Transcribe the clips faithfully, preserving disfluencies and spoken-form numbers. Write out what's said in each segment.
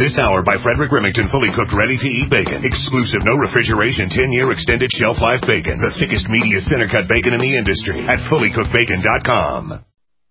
This hour by Frederick Remington, fully cooked, ready-to-eat bacon. Exclusive, no refrigeration, ten-year extended shelf life bacon. The thickest, meatiest center-cut bacon in the industry at fully cooked bacon dot com.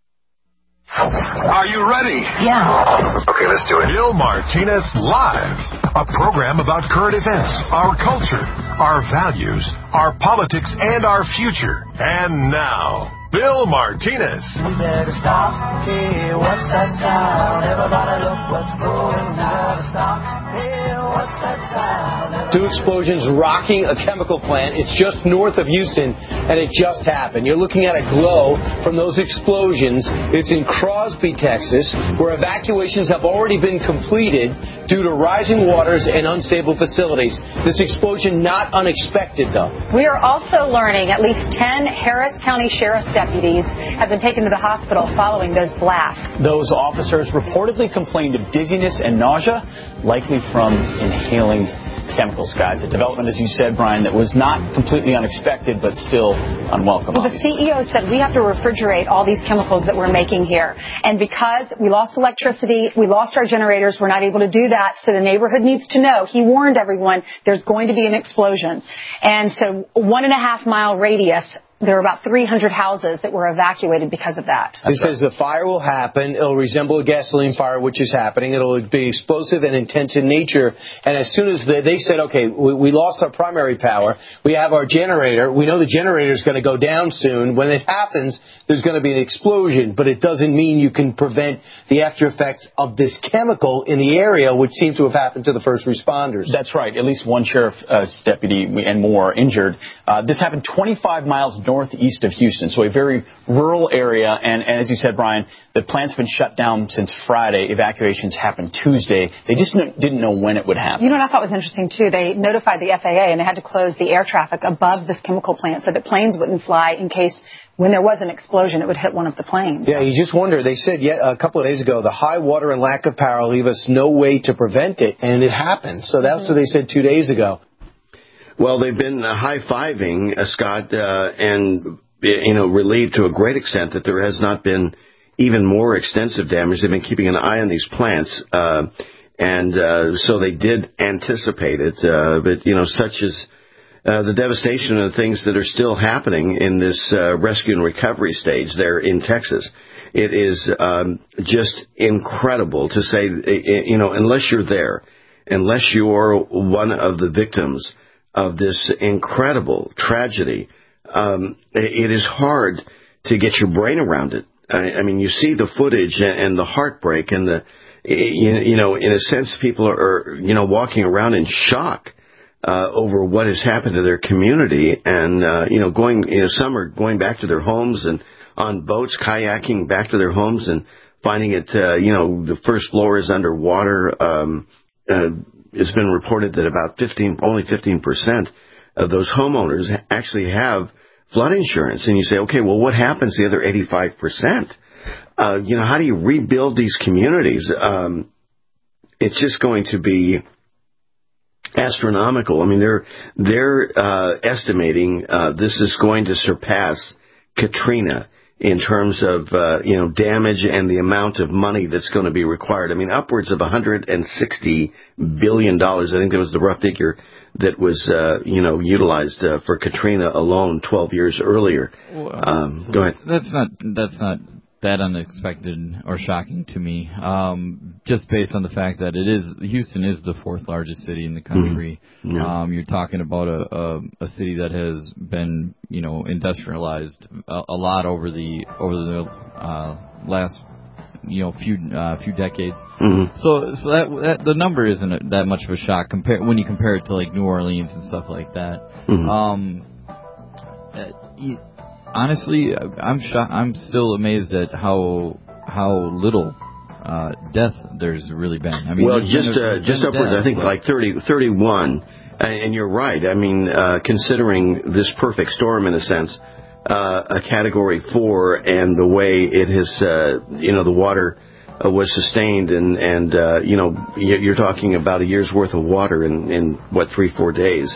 Are you ready? Yeah. Okay, let's do it. Bill Martinez Live, a program about current events, our culture, our values, our politics, and our future. And now, Bill Martinez. We better stop. Hey, what's that sound? Everybody look what's going on. Stop. Hey, what's that sound? Two explosions rocking a chemical plant. It's just north of Houston, and it just happened. You're looking at a glow from those explosions. It's in Crosby, Texas, where evacuations have already been completed due to rising waters and unstable facilities. This explosion not unexpected, though. We are also learning at least ten Harris County Sheriff's deputies have been taken to the hospital following those blasts. Those officers reportedly complained of dizziness and nausea, likely from inhaling chemicals, guys. A development, as you said, Brian, that was not completely unexpected, but still unwelcome. Well, the C E O said we have to refrigerate all these chemicals that we're making here. And because we lost electricity, we lost our generators, we're not able to do that, so the neighborhood needs to know. He warned everyone there's going to be an explosion. And so one and a half mile radius, there were about three hundred houses that were evacuated because of that. It says the fire will happen. It'll resemble a gasoline fire, which is happening. It'll be explosive and intense in nature. And as soon as they, they said, okay, we, we lost our primary power. We have our generator. We know the generator is going to go down soon. When it happens, there's going to be an explosion. But it doesn't mean you can prevent the after effects of this chemical in the area, which seems to have happened to the first responders. That's right. At least one sheriff's uh, deputy and more injured. Uh, this happened twenty-five miles northeast of Houston, so a very rural area. And, and as you said, Brian, the plant's been shut down since Friday. Evacuations happened Tuesday. They just kn- didn't know when it would happen. You know what I thought was interesting, too? They notified the F A A, and they had to close the air traffic above this chemical plant so that planes wouldn't fly in case when there was an explosion, it would hit one of the planes. Yeah, you just wonder. They said yet a couple of days ago, the high water and lack of power leave us no way to prevent it, and it happened. So that's mm-hmm. what they said two days ago. Well, they've been uh, high-fiving, uh, Scott, uh, and, you know, relieved to a great extent that there has not been even more extensive damage. They've been keeping an eye on these plants, uh, and uh, so they did anticipate it. Uh, but, you know, such as uh, the devastation of the things that are still happening in this uh, rescue and recovery stage there in Texas. It is um, just incredible to say, you know, unless you're there, unless you're one of the victims of this incredible tragedy, um, it is hard to get your brain around it. I, I mean, you see the footage and the heartbreak and the, you, you know, in a sense, people are, are you know, walking around in shock uh, over what has happened to their community, and uh, you know, going, you know, some are going back to their homes and on boats, kayaking back to their homes and finding it, uh, you know, the first floor is underwater. Um, uh, It's been reported that about fifteen, only fifteen percent of those homeowners actually have flood insurance. And you say, okay, well, what happens to the other eighty-five percent? Uh, you know, how do you rebuild these communities? Um, it's just going to be astronomical. I mean, they're they're uh, estimating uh, this is going to surpass Katrina in terms of, uh, you know, damage and the amount of money that's going to be required. I mean, upwards of one hundred sixty billion dollars. I think that was the rough figure that was, uh, you know, utilized uh, for Katrina alone twelve years earlier. Um, go ahead. That's not, that's not that unexpected or shocking to me, um, just based on the fact that it is, Houston is the fourth largest city in the country. Mm-hmm. Yeah. Um, you're talking about a, a, a city that has been, you know, industrialized a, a lot over the, over the, uh, last, you know, few, uh, few decades. Mm-hmm. So, so that, that, the number isn't a, that much of a shock compare, when you compare it to like New Orleans and stuff like that. Mm-hmm. Um, uh, you, Honestly, I'm shocked. I'm still amazed at how how little uh, death there's really been. I mean, well, just a, uh, just upwards, death, I think, but like thirty, thirty-one. And you're right. I mean, uh, considering this perfect storm, in a sense, uh, a Category four, and the way it has, uh, you know, the water uh, was sustained, and and uh, you know, you're talking about a year's worth of water in in what three, four days.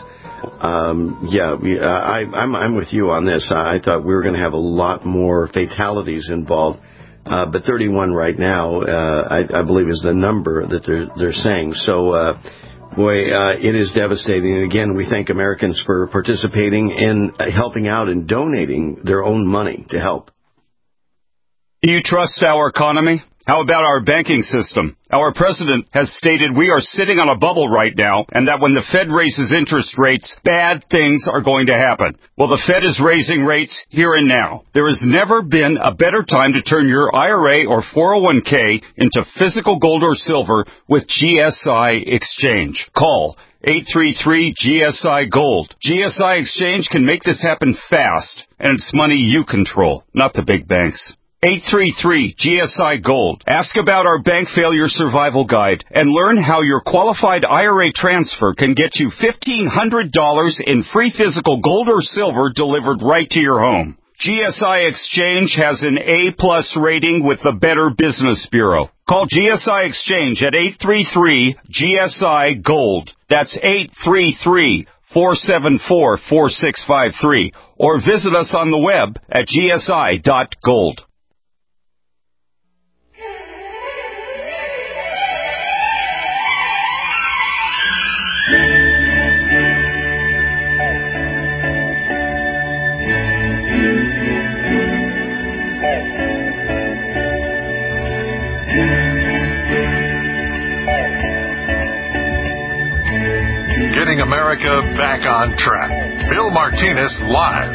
Um, yeah, we, uh, I, I'm, I'm with you on this. I thought we were going to have a lot more fatalities involved Uh, but thirty-one right now, uh, I, I believe, is the number that they're they're saying. So, uh, boy, uh, it is devastating. And again, we thank Americans for participating and helping out and donating their own money to help. Do you trust our economy? How about our banking system? Our president has stated we are sitting on a bubble right now, and that when the Fed raises interest rates, bad things are going to happen. Well, the Fed is raising rates here and now. There has never been a better time to turn your I R A or four oh one k into physical gold or silver with G S I Exchange. Call eight three three G S I Gold. G S I Exchange can make this happen fast, and it's money you control, not the big banks. eight three three G S I Gold. Ask about our bank failure survival guide and learn how your qualified I R A transfer can get you fifteen hundred dollars in free physical gold or silver delivered right to your home. G S I Exchange has an A-plus rating with the Better Business Bureau. Call G S I Exchange at eight three three G S I Gold. That's eight three three four seven four four six five three. Or visit us on the web at G S I dot gold. Getting America back on track. Bill Martinez live.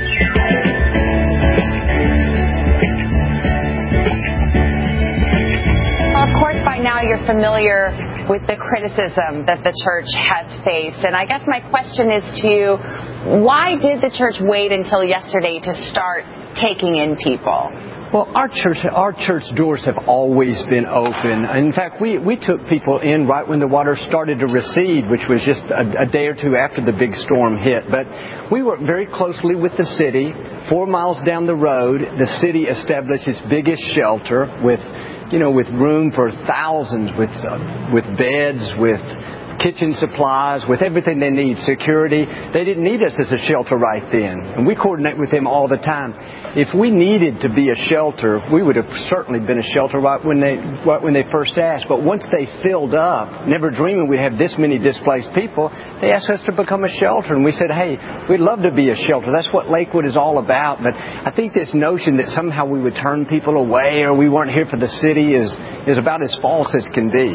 Well, of course, by now you're familiar with the criticism that the church has faced. And I guess my question is to you, why did the church wait until yesterday to start taking in people? Well, our church, our church doors have always been open. In fact, we, we took people in right when the water started to recede, which was just a, a day or two after the big storm hit. But we worked very closely with the city. Four miles down the road, the city established its biggest shelter with, you know, with room for thousands, with uh, with beds, with kitchen supplies, with everything they need, security. They didn't need us as a shelter right then. And we coordinate with them all the time. If we needed to be a shelter, we would have certainly been a shelter right when they right when they first asked. But once they filled up, never dreaming we'd have this many displaced people, they asked us to become a shelter. And we said, hey, we'd love to be a shelter. That's what Lakewood is all about. But I think this notion that somehow we would turn people away or we weren't here for the city is, is about as false as can be.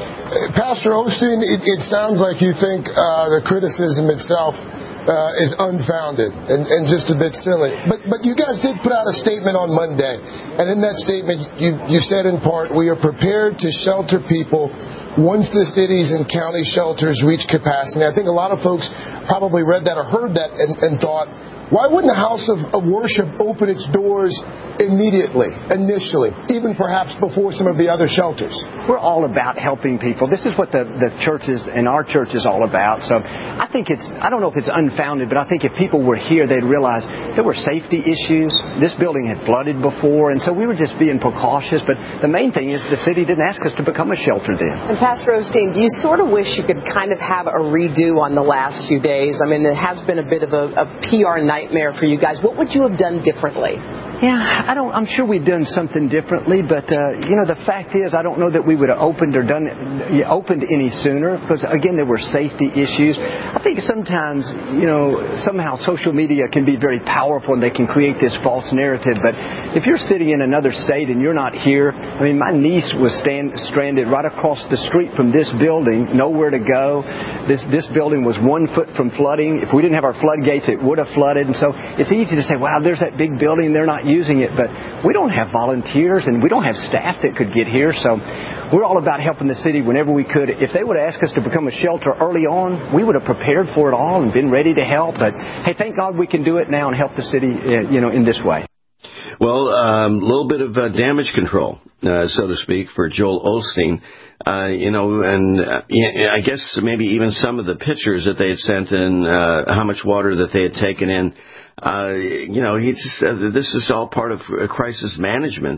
Pastor Osteen, it, it sounds like you think uh, the criticism itself uh, is unfounded and, and just a bit silly. But but you guys did put out a statement on Monday, and in that statement you, you said in part, we are prepared to shelter people once the cities and county shelters reach capacity. I think a lot of folks probably read that or heard that and, and thought, why wouldn't the house of, of worship open its doors immediately, initially, even perhaps before some of the other shelters? We're all about helping people. This is what the, the church is, and our church is all about. So I think it's, I don't know if it's unfounded, but I think if people were here, they'd realize there were safety issues. This building had flooded before, and so we were just being precautious. But the main thing is the city didn't ask us to become a shelter then. And Pastor Osteen, do you sort of wish you could kind of have a redo on the last few days? I mean, it has been a bit of a, a P R nightmare for you guys. What would you have done differently? Yeah, I don't. I'm sure we've done something differently, but uh, you know, the fact is, I don't know that we would have opened or done it, opened any sooner because again, there were safety issues. I think sometimes, you know, somehow social media can be very powerful and they can create this false narrative. But if you're sitting in another state and you're not here, I mean, my niece was stand, stranded right across the street from this building, nowhere to go. This this building was one foot from flooding. If we didn't have our floodgates, it would have flooded. And so it's easy to say, wow, there's that big building, they're not using it, but we don't have volunteers and we don't have staff that could get here. So we're all about helping the city whenever we could. If they would have asked us to become a shelter early on, we would have prepared for it all and been ready to help. But hey, thank God we can do it now and help the city, uh, you know, in this way. Well, a um, little bit of uh, damage control, uh, so to speak, for Joel Osteen. Uh, you know, and uh, I guess maybe even some of the pictures that they had sent in, uh, how much water that they had taken in. Uh, you know, he's, uh, this is all part of uh, crisis management.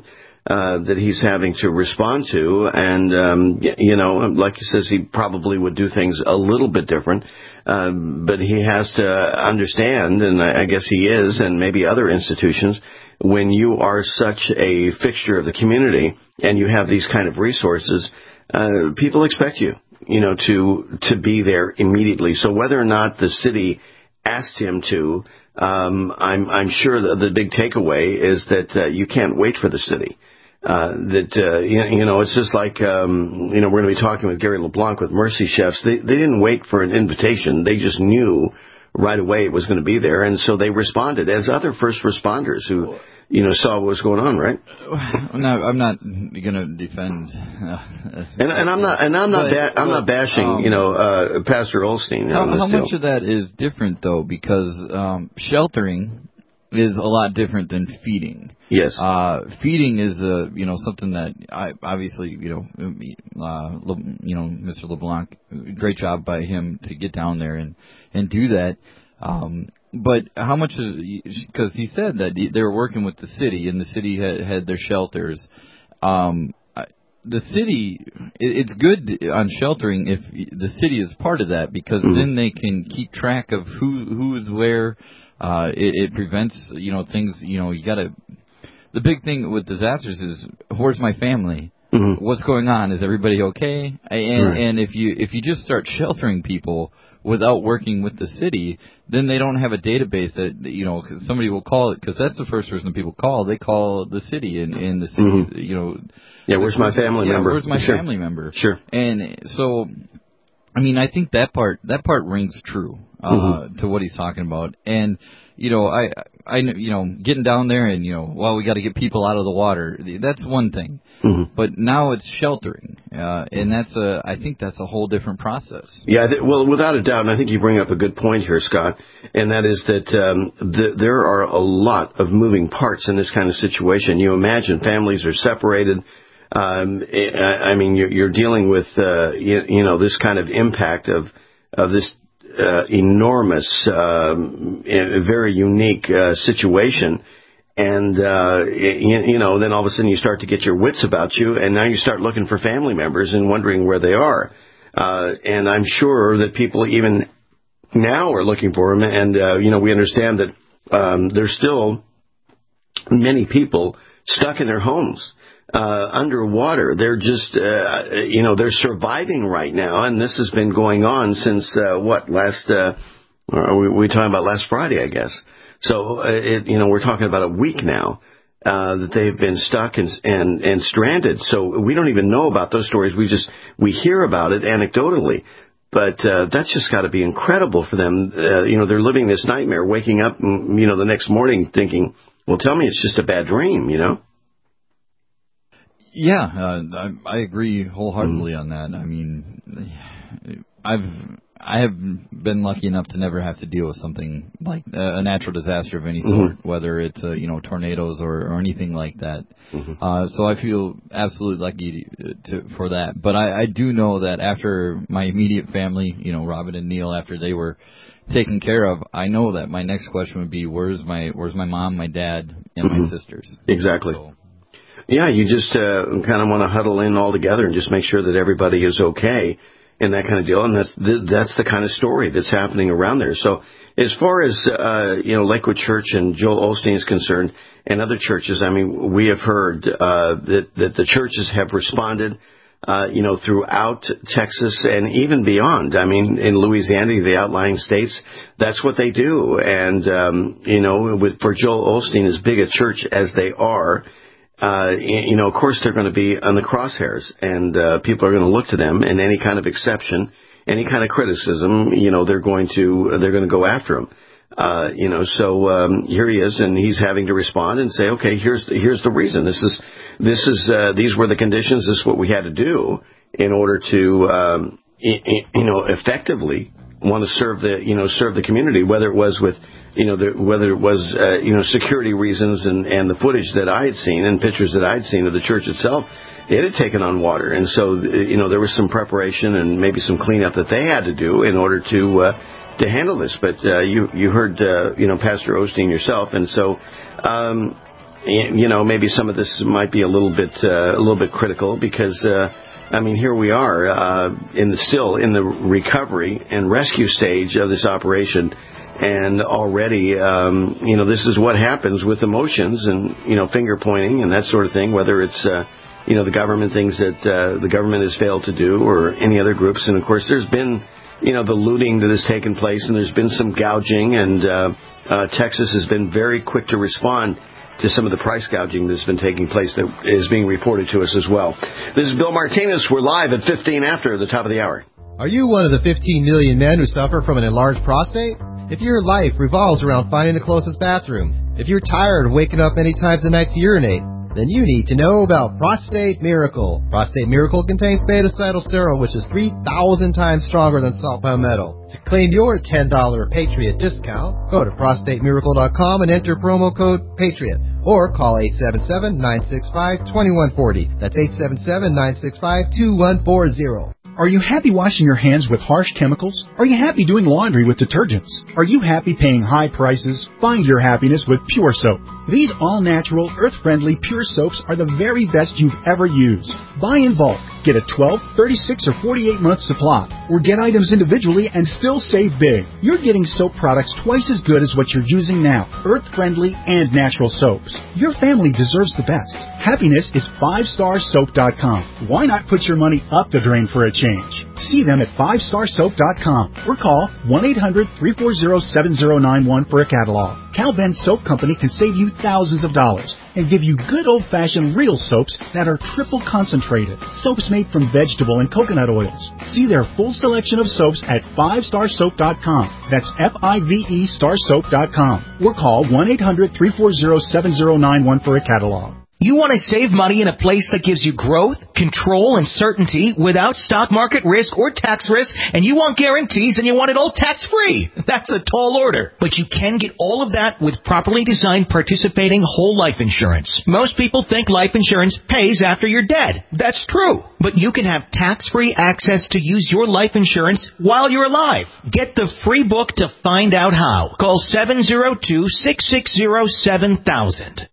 uh, that he's having to respond to. And, um, you know, like he says, he probably would do things a little bit different. Um, but he has to understand, and I guess he is, and maybe other institutions, when you are such a fixture of the community and you have these kind of resources, uh, people expect you, you know, to to be there immediately. So whether or not the city asked him to, um, I'm I'm sure that the big takeaway is that uh, you can't wait for the city. Uh, that, uh, you, you know, it's just like, um, you know, we're going to be talking with Gary LeBlanc with Mercy Chefs. They, they didn't wait for an invitation. They just knew right away it was going to be there. And so they responded as other first responders who, you know, saw what was going on, right? No, I'm not going to defend. Uh, and, and I'm not, and I'm not, but, ba- I'm but, not bashing, um, you know, uh, Pastor Olstein. How, how deal. much of that is different though? Because, um, sheltering is a lot different than feeding. Yes. Uh, feeding is, uh, you know, something that I, obviously, you know, uh, Le, you know, Mister LeBlanc, great job by him to get down there and, and do that. Um, but how much of, because he said that they were working with the city and the city had, had their shelters. Um, the city, it, it's good on sheltering if the city is part of that, because mm-hmm. then they can keep track of who, who is where. Uh, it, it prevents, you know, things, you know, you gotta, the big thing with disasters is, where's my family? Mm-hmm. What's going on? Is everybody okay? And, right. and if you, if you just start sheltering people without working with the city, then they don't have a database that, you know, cause somebody will call it, because that's the first person people call. They call the city, and, and the city, mm-hmm. you know. Yeah, where's my family yeah, member? Where's my sure. family member? Sure. And so, I mean, I think that part, that part rings true, uh, mm-hmm. to what he's talking about. And, you know, I, I, you know, getting down there and, you know, well, we got to get people out of the water. That's one thing. Mm-hmm. But now it's sheltering. Uh, and that's a, I think that's a whole different process. Yeah, th- well, without a doubt, and I think you bring up a good point here, Scott, and that is that, um, th- there are a lot of moving parts in this kind of situation. You imagine families are separated. Um, I mean, you're, you're dealing with, uh, you, you know, this kind of impact of, of this, uh, enormous, um, very unique, uh, situation. And, uh, you, you know, then all of a sudden you start to get your wits about you, and now you start looking for family members and wondering where they are. Uh, and I'm sure that people even now are looking for them. And, uh, you know, we understand that, um, there's still many people stuck in their homes. Uh, underwater. They're just, uh, you know, they're surviving right now, and this has been going on since, uh, what, last, uh, are we, we talking about last Friday, I guess. So, uh, it, you know, we're talking about a week now, uh, that they've been stuck and, and, and stranded. So we don't even know about those stories. We just, we hear about it anecdotally. But, uh, that's just got to be incredible for them. Uh, you know, they're living this nightmare, waking up, you know, the next morning thinking, well, tell me it's just a bad dream, you know? Yeah, uh, I, I agree wholeheartedly mm. on that. I mean, I've I have been lucky enough to never have to deal with something like a natural disaster of any sort, mm-hmm. whether it's uh, you know tornadoes or, or anything like that. Mm-hmm. Uh, so I feel absolutely lucky to, to, for that. But I, I do know that after my immediate family, you know, Robin and Neil, after they were taken care of, I know that my next question would be, where's my where's my mom, my dad, and mm-hmm. my sisters? Exactly. So, Yeah, you just uh, kind of want to huddle in all together and just make sure that everybody is okay and that kind of deal. And that's the, that's the kind of story that's happening around there. So as far as, uh, you know, Lakewood Church and Joel Osteen is concerned and other churches, I mean, we have heard uh, that, that the churches have responded, uh, you know, throughout Texas and even beyond. I mean, in Louisiana, the outlying states, that's what they do. And, um, you know, with for Joel Osteen, as big a church as they are, Uh, you know, of course they're going to be on the crosshairs, and uh, people are going to look to them, and any kind of exception, any kind of criticism, you know, they're going to they're going to go after him. Uh, you know, so um, here he is, and he's having to respond and say, okay, here's the, here's the reason. This is this is uh, these were the conditions. This is what we had to do in order to um, you know effectively want to serve the you know serve the community, whether it was with. You know, the, whether it was, uh, you know, security reasons and, and the footage that I had seen and pictures that I had seen of the church itself, it had taken on water. And so, you know, there was some preparation and maybe some cleanup that they had to do in order to, uh, to handle this. But, uh, you, you heard, uh, you know, Pastor Osteen yourself. And so, um, you know, maybe some of this might be a little bit uh, a little bit critical because, uh, I mean, here we are uh, in the, still in the recovery and rescue stage of this operation. And already, um, you know, this is what happens with emotions and, you know, finger pointing and that sort of thing, whether it's, uh, you know, the government things that uh, the government has failed to do or any other groups. And, of course, there's been, you know, the looting that has taken place and there's been some gouging. And uh, uh, Texas has been very quick to respond to some of the price gouging that's been taking place that is being reported to us as well. This is Bill Martinez. We're live at fifteen after the top of the hour. Are you one of the fifteen million men who suffer from an enlarged prostate? If your life revolves around finding the closest bathroom, if you're tired of waking up many times a night to urinate, then you need to know about Prostate Miracle. Prostate Miracle contains beta-cytosterol, which is three thousand times stronger than salt palmetto. To claim your ten dollars Patriot discount, go to prostate miracle dot com and enter promo code PATRIOT. Or call eight seven seven, nine six five, two one four zero. That's eight seven seven, nine six five, two one four zero. Are you happy washing your hands with harsh chemicals? Are you happy doing laundry with detergents? Are you happy paying high prices? Find your happiness with Pure Soap. These all-natural, earth-friendly Pure Soaps are the very best you've ever used. Buy in bulk. Get a twelve, thirty-six, or forty-eight month supply. Or get items individually and still save big. You're getting soap products twice as good as what you're using now. Earth-friendly and natural soaps. Your family deserves the best. Happiness is five star soap dot com. Why not put your money up the drain for a change? See them at five star soap dot com or call one eight hundred, three four zero, seven zero nine one for a catalog. Cal-Ben Soap Company can save you thousands of dollars and give you good old-fashioned real soaps that are triple concentrated. Soaps made from vegetable and coconut oils. See their full selection of soaps at five star soap dot com. That's F I V E star soap dot com. Or call one eight hundred, three four zero, seven zero nine one for a catalog. You want to save money in a place that gives you growth, control, and certainty without stock market risk or tax risk, and you want guarantees and you want it all tax-free. That's a tall order. But you can get all of that with properly designed participating whole life insurance. Most people think life insurance pays after you're dead. That's true. But you can have tax-free access to use your life insurance while you're alive. Get the free book to find out how. Call seven zero two, six six zero, seven thousand.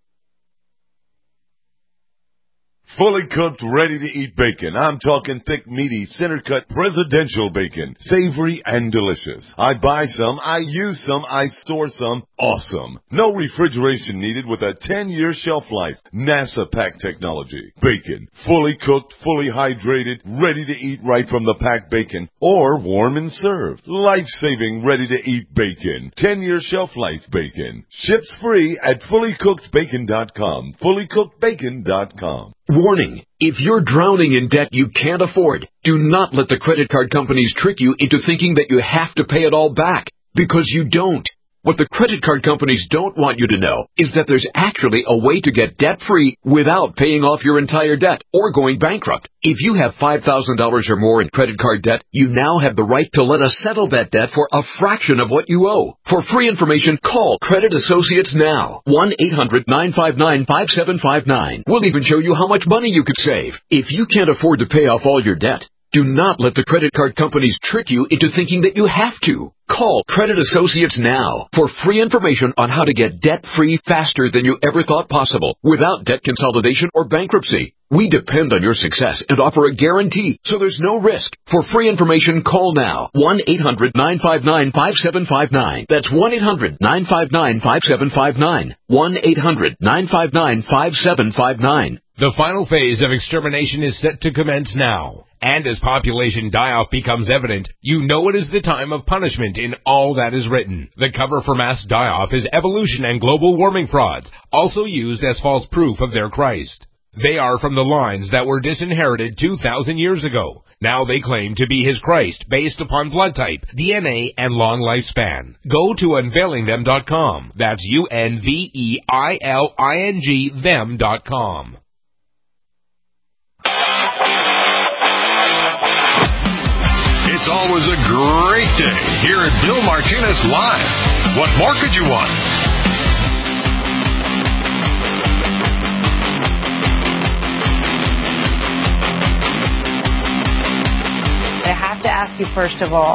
Fully cooked, ready-to-eat bacon. I'm talking thick, meaty, center-cut presidential bacon. Savory and delicious. I buy some, I use some, I store some. Awesome. No refrigeration needed with a ten-year shelf life. NASA pack technology. Bacon. Fully cooked, fully hydrated, ready to eat right from the packed bacon. Or warm and served. Life-saving, ready-to-eat bacon. ten-year shelf life bacon. Ships free at fully cooked bacon dot com. fully cooked bacon dot com. Warning. If you're drowning in debt you can't afford, do not let the credit card companies trick you into thinking that you have to pay it all back, because you don't. What the credit card companies don't want you to know is that there's actually a way to get debt-free without paying off your entire debt or going bankrupt. If you have five thousand dollars or more in credit card debt, you now have the right to let us settle that debt for a fraction of what you owe. For free information, call Credit Associates now. one eight hundred, nine five nine, five seven five nine. We'll even show you how much money you could save. If you can't afford to pay off all your debt, do not let the credit card companies trick you into thinking that you have to. Call Credit Associates now for free information on how to get debt-free faster than you ever thought possible without debt consolidation or bankruptcy. We depend on your success and offer a guarantee, so there's no risk. For free information, call now. one eight hundred, nine five nine, five seven five nine. That's one eight hundred, nine five nine, five seven five nine. one eight hundred, nine five nine, five seven five nine. The final phase of extermination is set to commence now. And as population die-off becomes evident, you know it is the time of punishment in all that is written. The cover for mass die-off is evolution and global warming frauds, also used as false proof of their Christ. They are from the lines that were disinherited two thousand years ago. Now they claim to be his Christ based upon blood type, D N A, and long lifespan. Go to unveiling them dot com. That's U N V E I L I N G them dot com. It's always a great day here at Bill Martinez Live. What more could you want? I have to ask you, first of all,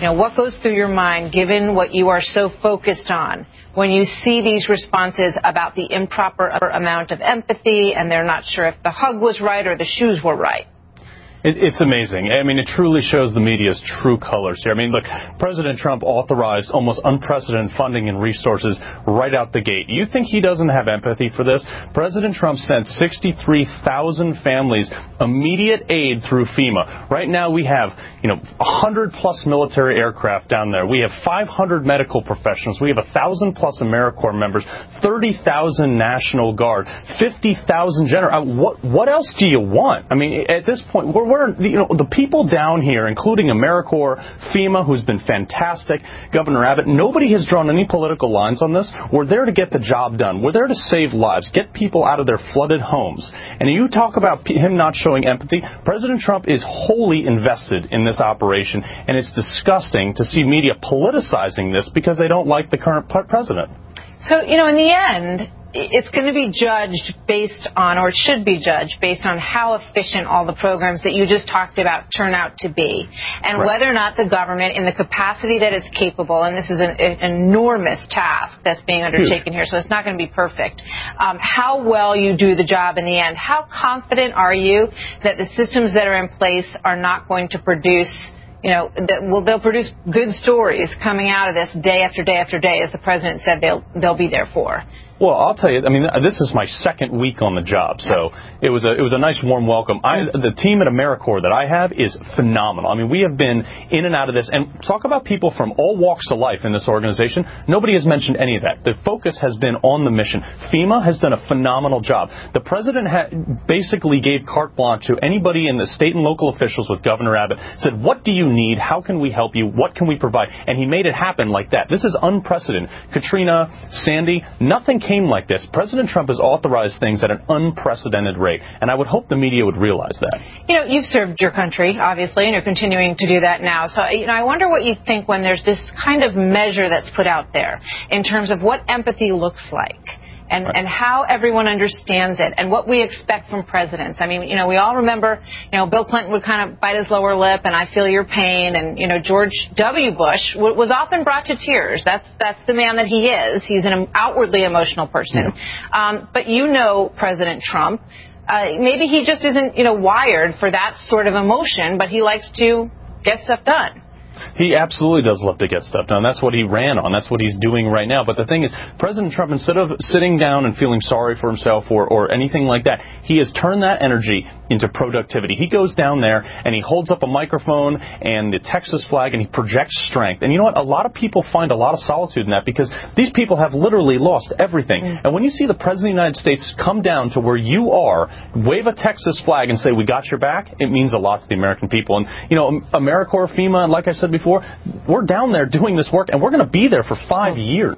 You know, what goes through your mind, given what you are so focused on, when you see these responses about the improper amount of empathy and they're not sure if the hug was right or the shoes were right? It, it's amazing. I mean, it truly shows the media's true colors here. I mean, look, President Trump authorized almost unprecedented funding and resources right out the gate. You think he doesn't have empathy for this? President Trump sent sixty-three thousand families immediate aid through FEMA. Right now we have, you know, one hundred plus military aircraft down there. We have five hundred medical professionals. We have one thousand plus AmeriCorps members, thirty thousand National Guard, fifty thousand general. What, what else do you want? I mean, at this point, we're We're, you know, the people down here, including AmeriCorps, FEMA, who's been fantastic, Governor Abbott, nobody has drawn any political lines on this. We're there to get the job done. We're there to save lives, get people out of their flooded homes. And you talk about him not showing empathy. President Trump is wholly invested in this operation, and it's disgusting to see media politicizing this because they don't like the current president. So, you know, in the end, it's going to be judged based on, or it should be judged based on how efficient all the programs that you just talked about turn out to be, and right. whether or not the government, in the capacity that it's capable, and this is an, an enormous task that's being undertaken Huge. here, so it's not going to be perfect, um, how well you do the job in the end. How confident are you that the systems that are in place are not going to produce, you know, that will they'll produce good stories coming out of this day after day after day, as the president said they'll they'll be there for? Well, I'll tell you, I mean, this is my second week on the job, so it was a it was a nice warm welcome. I, the team at AmeriCorps that I have is phenomenal. I mean, we have been in and out of this, and talk about people from all walks of life in this organization. Nobody has mentioned any of that. The focus has been on the mission. FEMA has done a phenomenal job. The president ha- basically gave carte blanche to anybody in the state and local officials with Governor Abbott, said, what do you need? How can we help you? What can we provide? And he made it happen like that. This is unprecedented. Katrina, Sandy, nothing came like this. President Trump has authorized things at an unprecedented rate, and I would hope the media would realize that. You know, you've served your country, obviously, and you're continuing to do that now. So, you know, I wonder what you think when there's this kind of measure that's put out there in terms of what empathy looks like. And, right. and how everyone understands it, and what we expect from presidents. I mean, you know, we all remember, you know, Bill Clinton would kind of bite his lower lip, and I feel your pain. And, you know, George W. Bush w- was often brought to tears. That's that's the man that he is. He's an outwardly emotional person. Yeah. Um, but you know President Trump. Uh, maybe he just isn't, you know, wired for that sort of emotion, but he likes to get stuff done. He absolutely does love to get stuff done. That's what he ran on. That's what he's doing right now. But the thing is, President Trump, instead of sitting down and feeling sorry for himself or, or anything like that, he has turned that energy into productivity. He goes down there and he holds up a microphone and the Texas flag and he projects strength. And you know what? A lot of people find a lot of solitude in that because these people have literally lost everything. Mm. And when you see the President of the United States come down to where you are, wave a Texas flag and say, we got your back, it means a lot to the American people. And, you know, AmeriCorps, FEMA, like I said before, we're down there doing this work, and we're going to be there for five years.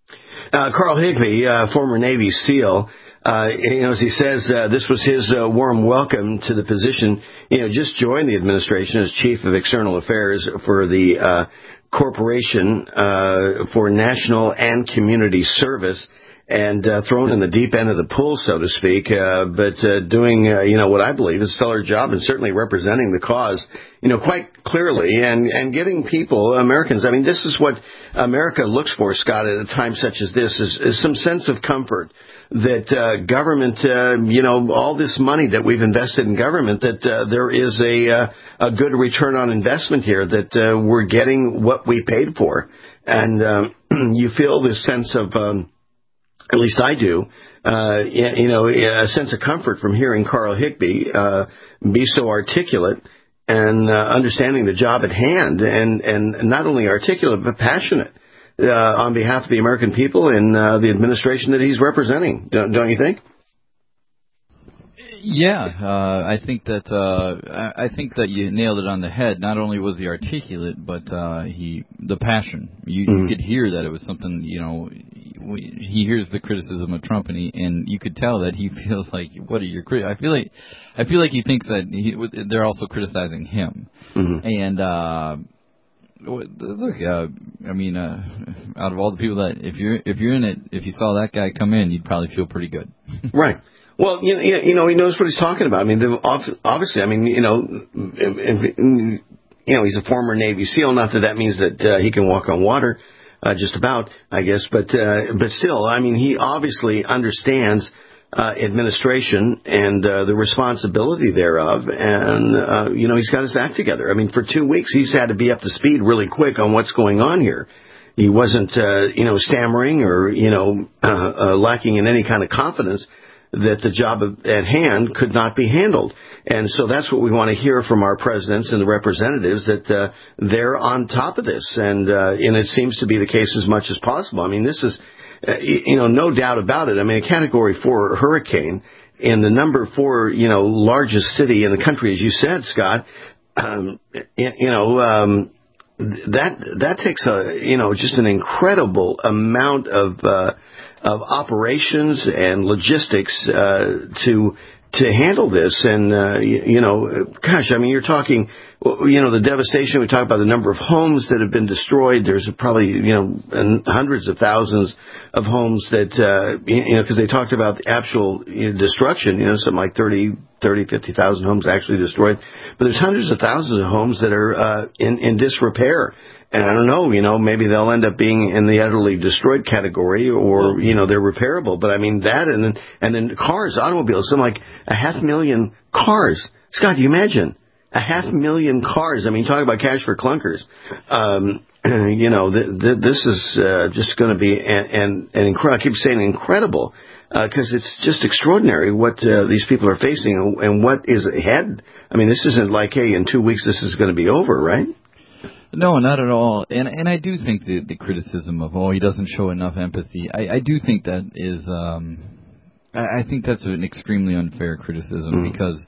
Uh, Carl Higbee, uh, former Navy SEAL, uh, you know, as he says, uh, this was his uh, warm welcome to the position. You know, just joined the administration as Chief of External Affairs for the uh, Corporation uh, for National and Community Service. And uh, thrown in the deep end of the pool, so to speak, uh, but uh, doing, uh, you know, what I believe is a stellar job and certainly representing the cause, you know, quite clearly and, and getting people, Americans, I mean, this is what America looks for, Scott, at a time such as this, is, is some sense of comfort that uh, government, uh, you know, all this money that we've invested in government, that uh, there is a, uh, a good return on investment here, that uh, we're getting what we paid for. And um, you feel this sense of... Um, At least I do, uh, you know, a sense of comfort from hearing Carl Higbee uh, be so articulate and uh, understanding the job at hand, and, and not only articulate but passionate uh, on behalf of the American people and uh, the administration that he's representing. Don't, don't you think? Yeah, uh, I think that uh, I think that you nailed it on the head. Not only was he articulate, but uh, he the passion. You, mm-hmm. you could hear that it was something. You know, he hears the criticism of Trump, and he, and you could tell that he feels like, what are your crit? I feel like I feel like he thinks that he, they're also criticizing him, mm-hmm. and. Uh, Look, uh, I mean, uh, out of all the people that, if you're if you're in it, if you saw that guy come in, you'd probably feel pretty good. Right. Well, you know, you know, he knows what he's talking about. I mean, obviously, I mean, you know, you know, he's a former Navy SEAL. Not that that means that uh, he can walk on water, uh, just about, I guess. But uh, but still, I mean, he obviously understands uh, administration and uh, the responsibility thereof. And, uh, you know, he's got his act together. I mean, for two weeks, he's had to be up to speed really quick on what's going on here. He wasn't, uh, you know, stammering or, you know, uh, uh, lacking in any kind of confidence that the job at hand could not be handled. And so that's what we want to hear from our presidents and the representatives, that uh, they're on top of this. And, uh, and it seems to be the case as much as possible. I mean, this is, uh, you know, no doubt about it. I mean, a Category four hurricane in the number four, you know, largest city in the country, as you said, Scott, um, you know, um, that that takes a, you know, just an incredible amount of uh, of operations and logistics uh, to to handle this. And uh, you, you know, gosh, I mean, you're talking, you know, the devastation. We talk about the number of homes that have been destroyed. There's probably, you know, hundreds of thousands of homes that uh, you know, because they talked about the actual, you know, destruction. You know, something like thirty, fifty thousand homes actually destroyed. But there's hundreds of thousands of homes that are uh, in, in disrepair. And I don't know, you know, maybe they'll end up being in the utterly destroyed category, or, you know, they're repairable. But I mean, that, and then, and then cars, automobiles, something like a half million cars. Scott, you imagine a half million cars. I mean, talk about cash for clunkers. Um, you know, th- th- this is uh, just going to be an, an, an incredible, I keep saying incredible, because uh, it's just extraordinary what uh, these people are facing and, and what is ahead. I mean, this isn't like, hey, in two weeks this is going to be over, right? No, not at all. And and I do think the, the criticism of, oh, he doesn't show enough empathy, I, I do think that is, um, I, I think that's an extremely unfair criticism, mm-hmm. because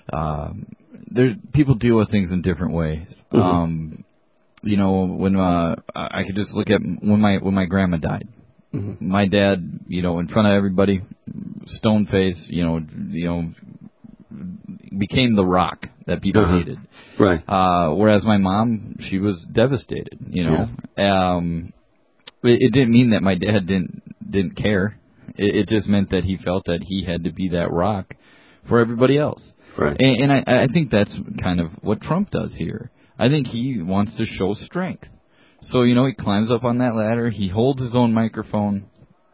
um, there people deal with things in different ways. Mm-hmm. Um, you know, when uh, I could just look at when my when my grandma died. Mm-hmm. My dad, you know, in front of everybody, stone face, you know, you know, became the rock that people uh-huh. hated. Right. Uh, whereas my mom, she was devastated, you know. Yeah. Um, it, it didn't mean that my dad didn't didn't care. It, it just meant that he felt that he had to be that rock for everybody else. Right. And, and I, I think that's kind of what Trump does here. I think he wants to show strength. So, you know, he climbs up on that ladder, he holds his own microphone,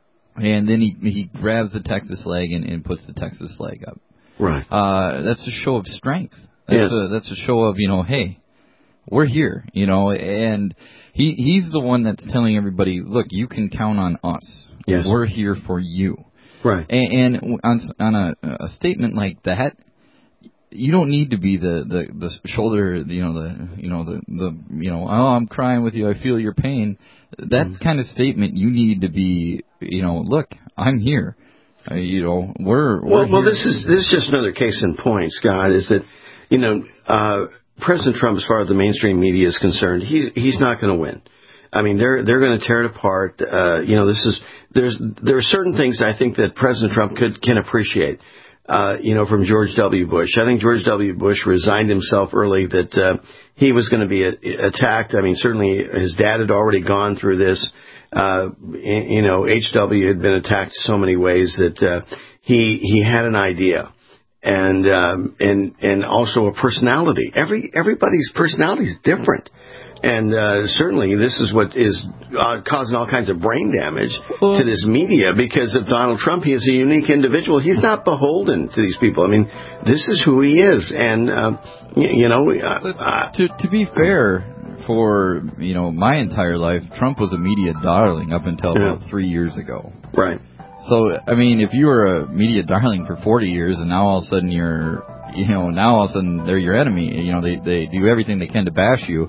and then he he grabs the Texas flag and, and puts the Texas flag up. Right. Uh, that's a show of strength. That's yeah. a that's a show of, you know, hey, we're here, you know, and he he's the one that's telling everybody, look, you can count on us. Yes. We're here for you. Right. And, and on on a, a statement like that, you don't need to be the, the, the shoulder, you know, the you know the, the you know, oh, I'm crying with you, I feel your pain. That mm. kind of statement, you need to be, you know, look, I'm here. Uh, you know, we're, we're well. Well, this is this is just another case in point, Scott. Is that, you know, uh, President Trump, as far as the mainstream media is concerned, he's he's not going to win. I mean, they're they're going to tear it apart. Uh, you know, this is there's there are certain things I think that President Trump could can appreciate. Uh, you know, from George W. Bush. I think George W. Bush resigned himself early that uh, he was going to be a- attacked. I mean, certainly his dad had already gone through this. Uh, you know, H W had been attacked so many ways that uh, he he had an idea, and um, and and also a personality. Every everybody's personality is different. And uh, certainly this is what is uh, causing all kinds of brain damage well, to this media, because of Donald Trump. He is a unique individual. He's not beholden to these people. I mean, this is who he is. And, uh, you, you know... Uh, to, to be fair, for, you know, my entire life, Trump was a media darling up until yeah. about three years ago. Right. So, I mean, if you were a media darling for forty years and now all of a sudden you're, you know, now all of a sudden they're your enemy, you know, they, they do everything they can to bash you,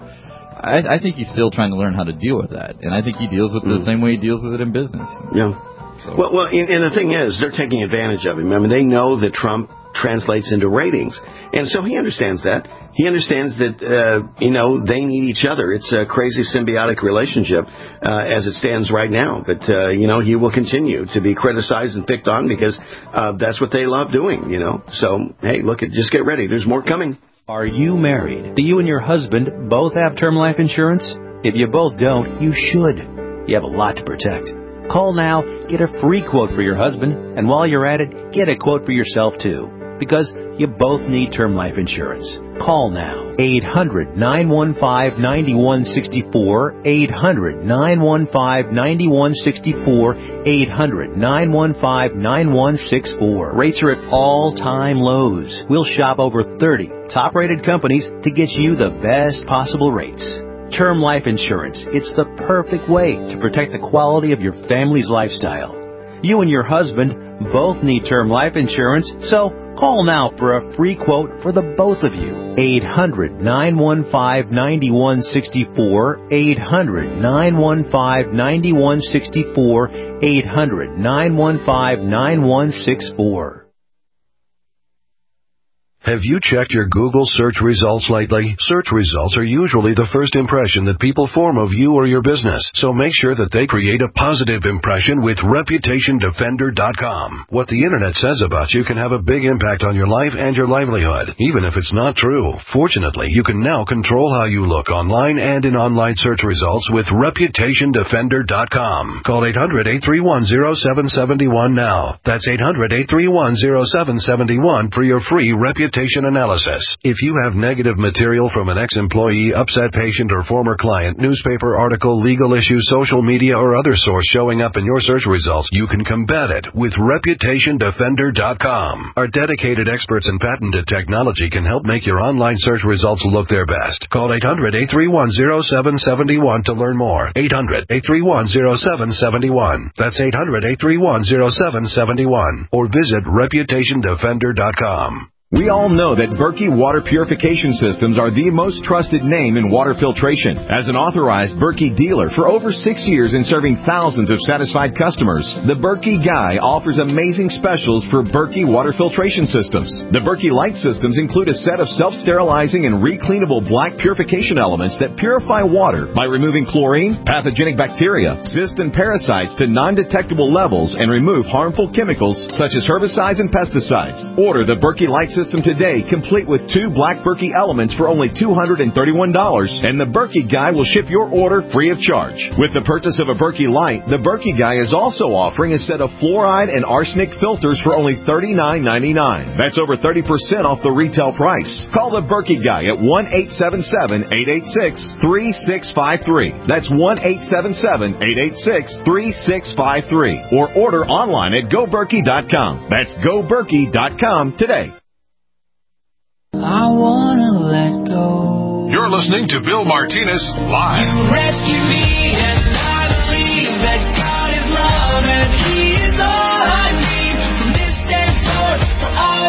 I, I think he's still trying to learn how to deal with that, and I think he deals with it the same way he deals with it in business. Yeah. So. Well, well, and, and the thing is, they're taking advantage of him. I mean, they know that Trump translates into ratings, and so he understands that. He understands that, uh, you know, they need each other. It's a crazy symbiotic relationship uh, as it stands right now. But, uh, you know, he will continue to be criticized and picked on because uh, that's what they love doing, you know. So, hey, look, it, just get ready. There's more coming. Are you married? Do you and your husband both have term life insurance? If you both don't, you should. You have a lot to protect. Call now, get a free quote for your husband, and while you're at it, get a quote for yourself too. because you both need term life insurance. Call now. eight hundred, nine one five, nine one six four. eight hundred, nine one five, nine one six four. eight hundred, nine one five, nine one six four. Rates are at all-time lows. We'll shop over thirty top-rated companies to get you the best possible rates. Term life insurance. It's the perfect way to protect the quality of your family's lifestyle. You and your husband both need term life insurance, so call now for a free quote for the both of you. eight hundred, nine one five, nine one six four. eight hundred, nine one five, nine one six four. eight hundred, nine one five, nine one six four. Have you checked your Google search results lately? Search results are usually the first impression that people form of you or your business, so make sure that they create a positive impression with Reputation Defender dot com. What the Internet says about you can have a big impact on your life and your livelihood, even if it's not true. Fortunately, you can now control how you look online and in online search results with Reputation Defender dot com. Call eight hundred, eight three one, zero seven seven one now. That's eight hundred, eight three one, zero seven seven one for your free Reputation analysis. If you have negative material from an ex-employee, upset patient, or former client, newspaper article, legal issue, social media, or other source showing up in your search results, you can combat it with Reputation Defender dot com. Our dedicated experts in patented technology can help make your online search results look their best. Call eight hundred, eight three one, zero seven seven one to learn more. eight hundred, eight three one, zero seven seven one. That's eight hundred, eight three one, zero seven seven one. Or visit Reputation Defender dot com. We all know that Berkey Water Purification Systems are the most trusted name in water filtration. As an authorized Berkey dealer for over six years and serving thousands of satisfied customers, the Berkey Guy offers amazing specials for Berkey Water Filtration Systems. The Berkey Light Systems include a set of self-sterilizing and recleanable black purification elements that purify water by removing chlorine, pathogenic bacteria, cysts, and parasites to non-detectable levels and remove harmful chemicals such as herbicides and pesticides. Order the Berkey Light Systems System today, complete with two black Berkey elements for only two hundred thirty-one dollars, and the Berkey Guy will ship your order free of charge. With the purchase of a Berkey Light, the Berkey Guy is also offering a set of fluoride and arsenic filters for only thirty-nine ninety-nine. That's over thirty percent off the retail price. Call the Berkey Guy at one eight seven seven, eight eight six, three six five three. That's one eight seven seven, eight eight six, three six five three. Or order online at go berkey dot com. That's go berkey dot com today. I wanna let go. You're listening to Bill Martinez Live. You rescue me, and I believe that God is love, and He is all I need from this day forth for all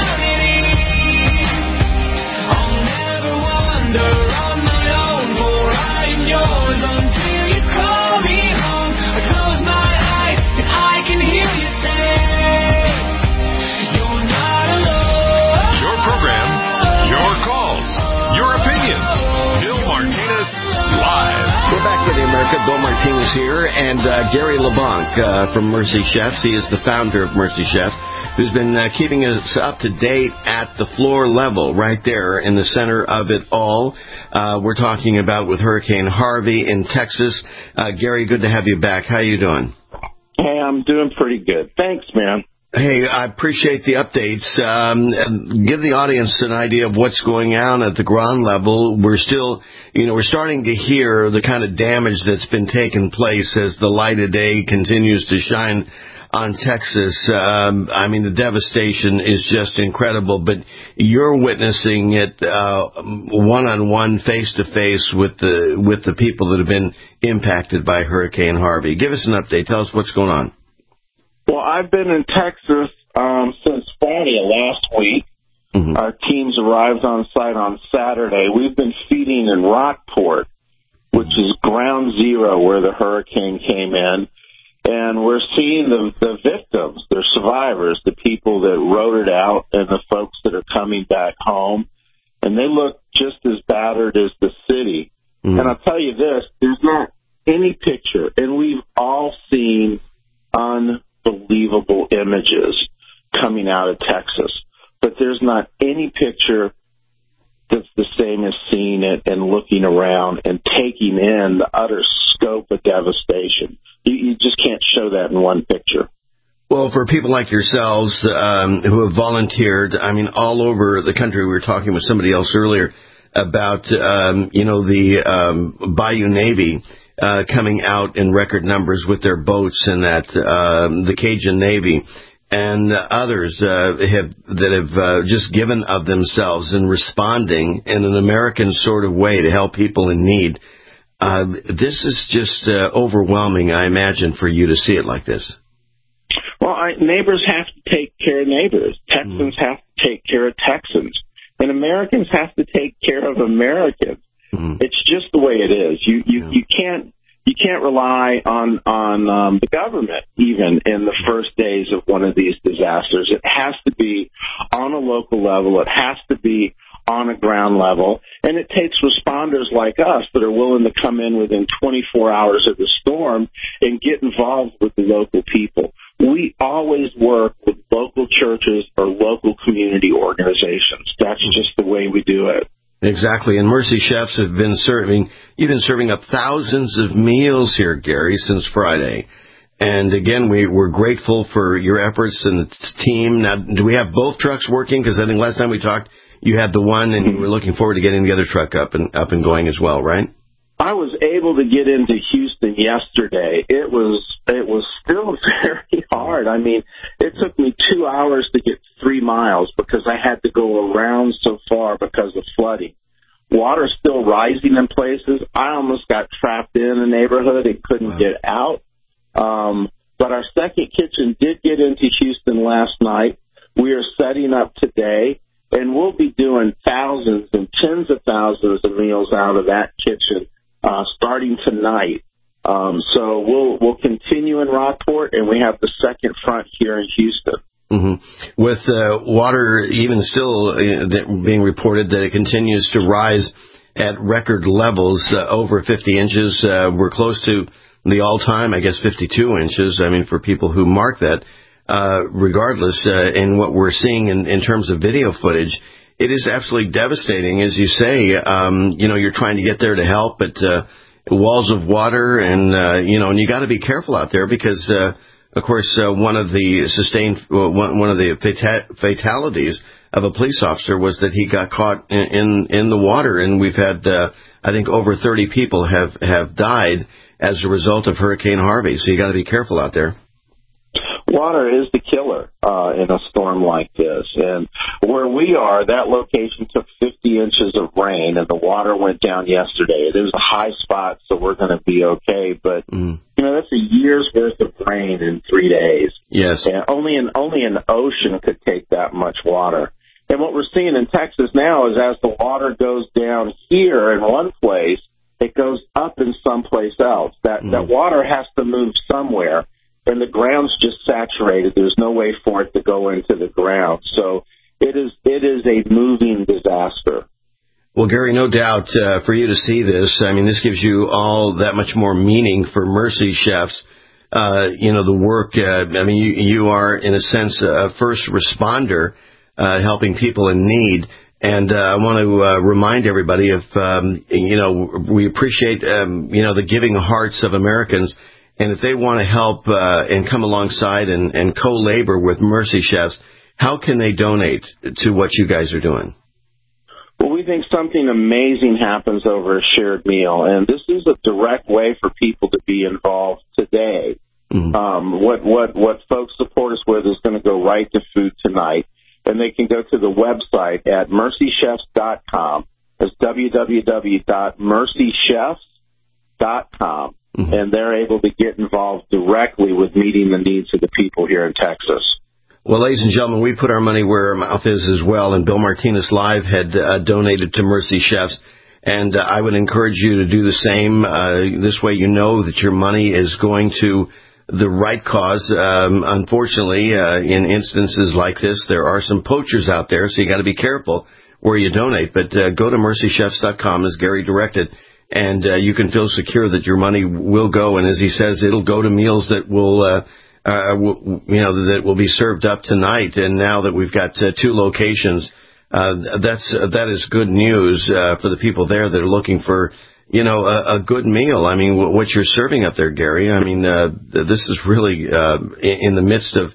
eternity. I'll never wander on my own, for I am yours until you call me home. I close my eyes and I can hear you say, you're not alone. Your program, your calls, your opinions. Bill Martinez Live. We're back with the America. Bill Martinez here, and uh, Gary LeBlanc uh, from Mercy Chefs. He is the founder of Mercy Chefs, who's been uh, keeping us up to date at the floor level, right there in the center of it all. Uh, we're talking about with Hurricane Harvey in Texas. Uh, Gary, good to have you back. How you doing? Hey, I'm doing pretty good. Thanks, man. Hey, I appreciate the updates. Um, and give the audience an idea of what's going on at the ground level. We're still, you know, we're starting to hear the kind of damage that's been taking place as the light of day continues to shine on Texas. Um, I mean, the devastation is just incredible, but you're witnessing it uh, one-on-one, face-to-face with the with the people that have been impacted by Hurricane Harvey. Give us an update. Tell us what's going on. Well, I've been in Texas um, since Friday last week. Mm-hmm. Our teams arrived on site on Saturday. We've been feeding in Rockport, which is ground zero where the hurricane came in. And we're seeing the, the victims, the survivors, the people that rode it out, and the folks that are coming back home. And they look just as battered as the city. Mm-hmm. And I'll tell you this, there's not any picture, and we've all seen unbelievable images coming out of Texas. But there's not any picture that's the same as seeing it and looking around and taking in the utter scope of devastation. You, you just can't show that in one picture. Well, for people like yourselves um, who have volunteered, I mean, all over the country, we were talking with somebody else earlier about, um, you know, the um, Bayou Navy uh, coming out in record numbers with their boats, and that um, the Cajun Navy and others uh, have that have uh, just given of themselves in responding in an American sort of way to help people in need. Uh, this is just uh, overwhelming, I imagine, for you to see it like this. Well, I, neighbors have to take care of neighbors. Texans mm. have to take care of Texans. And Americans have to take care of Americans. Mm. It's just the way it is. You you, yeah. you can't you can't rely on on um, the government even in the first days of one of these disasters. It has to be on a local level. It has to be on a ground level. And it takes responders like us that are willing to come in within twenty-four hours of the storm and get involved with the local people. We always work with local churches or local community organizations. That's just the way we do it. Exactly. And Mercy Chefs have been serving, you've been serving up thousands of meals here, Gary, since Friday. And again, we, we're grateful for your efforts and the team. Now, do we have both trucks working? Because I think last time we talked, you had the one, and you were looking forward to getting the other truck up and up and going as well, right? I was able to get into Houston yesterday. It was it was still very hard. I mean, it took me two hours to get three miles because I had to go around so far because of flooding. Water's still rising in places. I almost got trapped in a neighborhood and couldn't wow. get out. Um, but our second kitchen did get into Houston last night. We are setting up today, and we'll be doing thousands and tens of thousands of meals out of that kitchen uh, starting tonight. Um, so we'll we'll continue in Rockport, and we have the second front here in Houston. Mm-hmm. With uh, water even still uh, being reported that it continues to rise at record levels, uh, over fifty inches. Uh, we're close to the all-time, I guess, fifty-two inches. I mean, for people who mark that, uh, regardless, uh, in what we're seeing in, in terms of video footage, it is absolutely devastating. As you say, um, you know, you're trying to get there to help, but uh, walls of water, and uh, you know, and you got to be careful out there because, uh, of course, uh, one of the sustained uh, one, one of the fata- fatalities of a police officer was that he got caught in in, in the water, and we've had, uh, I think, over thirty people have have died as a result of Hurricane Harvey. So you got to be careful out there. Water is the killer uh, in a storm like this. And where we are, that location took fifty inches of rain, and the water went down yesterday. It is a high spot, so we're going to be okay. But, mm. you know, that's a year's worth of rain in three days. Yes. And only an, only an ocean could take that much water. And what we're seeing in Texas now is as the water goes down here in one place, it goes up in someplace else. That, mm. that water has to move somewhere. And the ground's just saturated. There's no way for it to go into the ground. So it is it is a moving disaster. Well, Gary, no doubt uh, for you to see this, I mean, this gives you all that much more meaning for Mercy Chefs. Uh, you know, the work, uh, I mean, you, you are, in a sense, a first responder uh, helping people in need. And uh, I want to uh, remind everybody of, um, you know, we appreciate, um, you know, the giving hearts of Americans. And if they want to help uh, and come alongside and, and co-labor with Mercy Chefs, how can they donate to what you guys are doing? Well, we think something amazing happens over a shared meal, and this is a direct way for people to be involved today. Mm-hmm. Um, what, what, what folks support us with is going to go right to Food Tonight, and they can go to the website at mercy chefs dot com. That's w w w dot mercy chefs dot com. Mm-hmm. And they're able to get involved directly with meeting the needs of the people here in Texas. Well, ladies and gentlemen, we put our money where our mouth is as well, and Bill Martinez Live had uh, donated to Mercy Chefs, and uh, I would encourage you to do the same. Uh, this way you know that your money is going to the right cause. Um, unfortunately, uh, in instances like this, there are some poachers out there, so you got to be careful where you donate. But uh, go to mercy chefs dot com, as Gary directed, and uh, you can feel secure that your money will go, and as he says, it'll go to meals that will, uh, uh, w- you know, that will be served up tonight. And now that we've got uh, two locations, uh, that's uh, that is good news uh, for the people there that are looking for, you know, a, a good meal. I mean, what you're serving up there, Gary, I mean, uh, this is really uh, in the midst of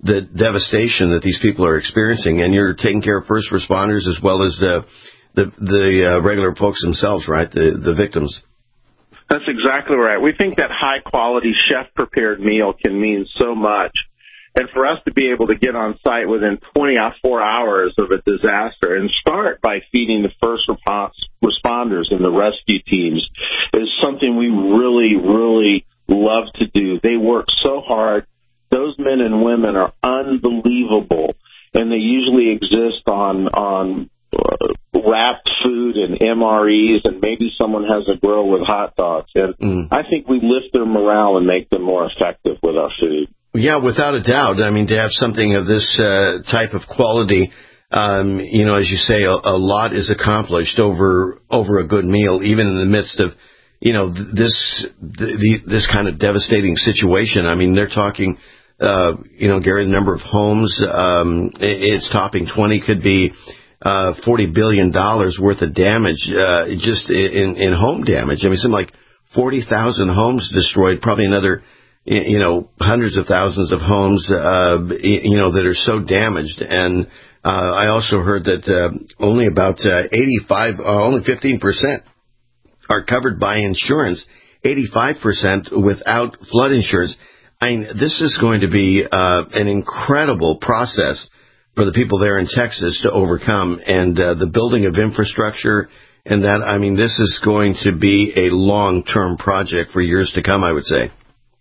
the devastation that these people are experiencing, and you're taking care of first responders as well as the the, the uh, regular folks themselves, right? The the victims. That's exactly right. We think that high-quality chef-prepared meal can mean so much. And for us to be able to get on site within twenty-four hours of a disaster and start by feeding the first responders and the rescue teams is something we really, really love to do. They work so hard. Those men and women are unbelievable, and they usually exist on on uh, wrapped food and M R Es, and maybe someone has a grill with hot dogs. And mm. I think we lift their morale and make them more effective with our food. Yeah, without a doubt. I mean, to have something of this uh, type of quality, um, you know, as you say, a, a lot is accomplished over over a good meal, even in the midst of, you know, this the, this kind of devastating situation. I mean, they're talking, uh, you know, Gary, the number of homes, um, it's topping twenty, could be uh, forty billion dollars worth of damage uh, just in, in home damage. I mean, something like forty thousand homes destroyed, probably another, you know, hundreds of thousands of homes, uh, you know, that are so damaged. And uh, I also heard that uh, only about uh, eighty-five, uh, only fifteen percent are covered by insurance, eighty-five percent without flood insurance. I mean, this is going to be uh, an incredible process for the people there in Texas to overcome, and uh, the building of infrastructure and that. I mean, this is going to be a long-term project for years to come, I would say.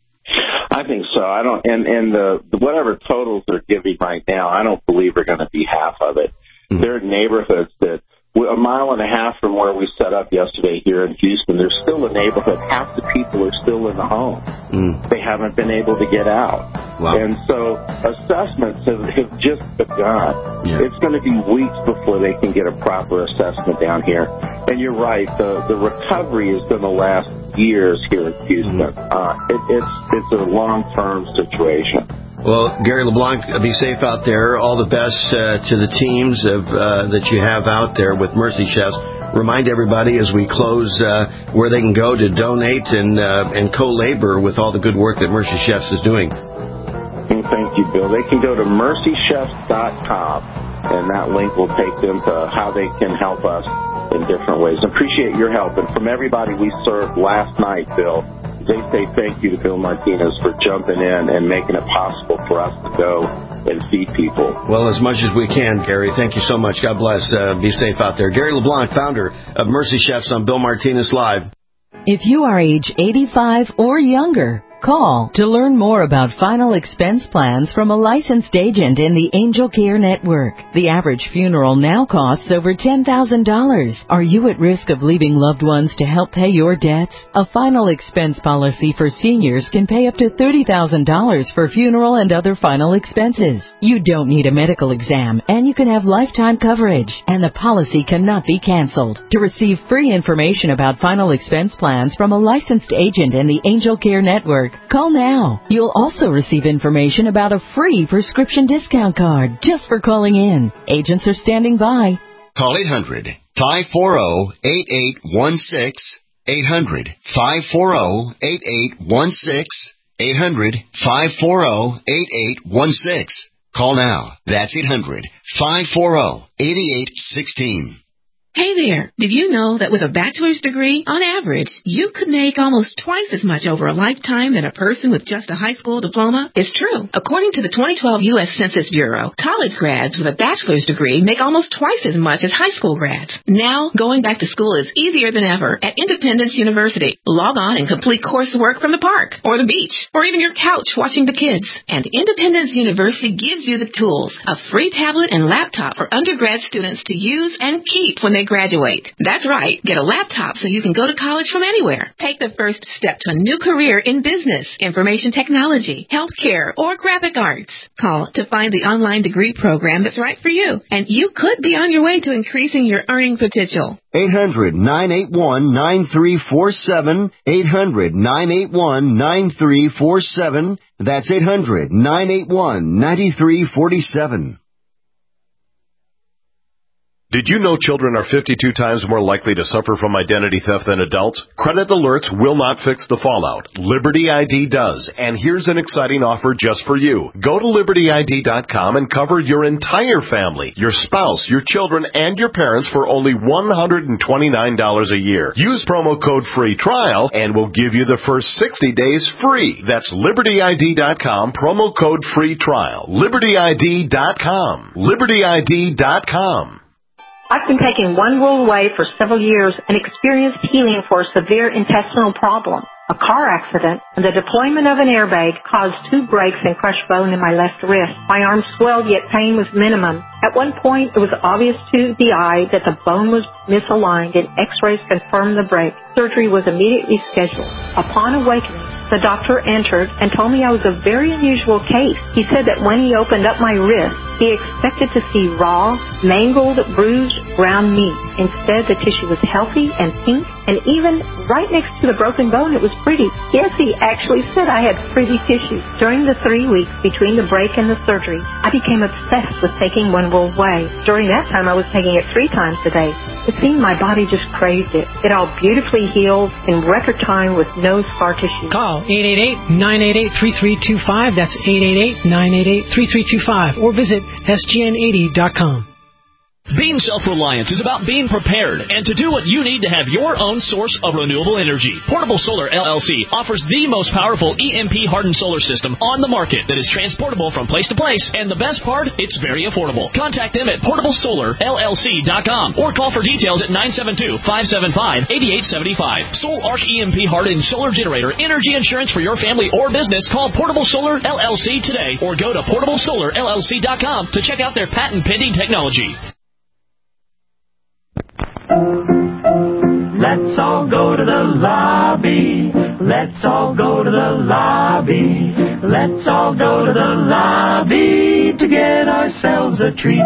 I think so. I don't, and and the, the whatever totals they're giving right now, I don't believe are going to be half of it. Mm-hmm. There are neighborhoods that a mile and a half from where we set up yesterday here in Houston, there's still a neighborhood. Half the people are still in the home. Mm. They haven't been able to get out. Wow. And so assessments have, have just begun. Yeah. It's going to be weeks before they can get a proper assessment down here. And you're right, the, the recovery is going to last years here in Houston. Mm. Uh, it, it's, it's a long-term situation. Well, Gary LeBlanc, be safe out there. All the best uh, to the teams of uh, that you have out there with Mercy Chefs. Remind everybody as we close uh, where they can go to donate and uh, and co-labor with all the good work that Mercy Chefs is doing. Thank you, Bill. They can go to mercy chefs dot com, and that link will take them to how they can help us in different ways. Appreciate your help. And from everybody we served last night, Bill, they say thank you to Bill Martinez for jumping in and making it possible for us to go and feed people. Well, as much as we can, Gary. Thank you so much. God bless. Uh, be safe out there. Gary LeBlanc, founder of Mercy Chefs on Bill Martinez Live. If you are age eighty-five or younger, call to learn more about final expense plans from a licensed agent in the Angel Care Network. The average funeral now costs over ten thousand dollars. Are you at risk of leaving loved ones to help pay your debts? A final expense policy for seniors can pay up to thirty thousand dollars for funeral and other final expenses. You don't need a medical exam, and you can have lifetime coverage, and the policy cannot be canceled. To receive free information about final expense plans from a licensed agent in the Angel Care Network, call now. You'll also receive information about a free prescription discount card just for calling in. Agents are standing by. Call eight hundred, five four zero, eight eight one six, eight hundred, five four zero, eight eight one six, eight hundred, five four zero, eight eight one six. Call now. That's eight hundred, five four zero, eight eight one six. Hey there, did you know that with a bachelor's degree, on average, you could make almost twice as much over a lifetime than a person with just a high school diploma? It's true. According to the twenty twelve U S Census Bureau, college grads with a bachelor's degree make almost twice as much as high school grads. Now, going back to school is easier than ever at Independence University. Log on and complete coursework from the park, or the beach, or even your couch watching the kids. And Independence University gives you the tools, a free tablet and laptop for undergrad students to use and keep when they graduate. That's right. Get a laptop so you can go to college from anywhere. Take the first step to a new career in business, information technology, healthcare, or graphic arts. Call to find the online degree program that's right for you. And you could be on your way to increasing your earning potential. eight hundred, nine eight one, nine three four seven. eight hundred, nine eight one, nine three four seven. That's eight hundred, nine eight one, nine three four seven. Did you know children are fifty-two times more likely to suffer from identity theft than adults? Credit alerts will not fix the fallout. Liberty I D does. And here's an exciting offer just for you. Go to Liberty I D dot com and cover your entire family, your spouse, your children, and your parents for only one hundred twenty-nine dollars a year. Use promo code FREE TRIAL and we'll give you the first sixty days free. That's Liberty I D dot com, promo code FREE TRIAL. Liberty I D dot com. Liberty I D dot com. I've been taking One World Away for several years and experienced healing for a severe intestinal problem. A car accident and the deployment of an airbag caused two breaks and crushed bone in my left wrist. My arm swelled, yet pain was minimum. At one point, it was obvious to the eye that the bone was misaligned, and x-rays confirmed the break. Surgery was immediately scheduled. Upon awakening, the doctor entered and told me I was a very unusual case. He said that when he opened up my wrist, he expected to see raw, mangled, bruised, ground meat. Instead, the tissue was healthy and pink, and even right next to the broken bone, it was pretty. Yes, he actually said I had pretty tissue. During the three weeks between the break and the surgery, I became obsessed with taking One World Way. During that time, I was taking it three times a day. It seemed my body just craved it. It all beautifully healed in record time with no scar tissue. Call eight eight eight, nine eight eight, three three two five. That's eight eight eight, nine eight eight, three three two five. Or visit S G N eighty dot com. Being self-reliant is about being prepared and to do what you need to have your own source of renewable energy. Portable Solar L L C offers the most powerful E M P-hardened solar system on the market that is transportable from place to place, and the best part, it's very affordable. Contact them at portable solar L L C dot com or call for details at nine seven two, five seven five, eight eight seven five. Soul Arc E M P-hardened solar generator energy insurance for your family or business. Call Portable Solar L L C today or go to portable solar L L C dot com to check out their patent-pending technology. Let's all go to the lobby. Let's all go to the lobby. Let's all go to the lobby to get ourselves a treat.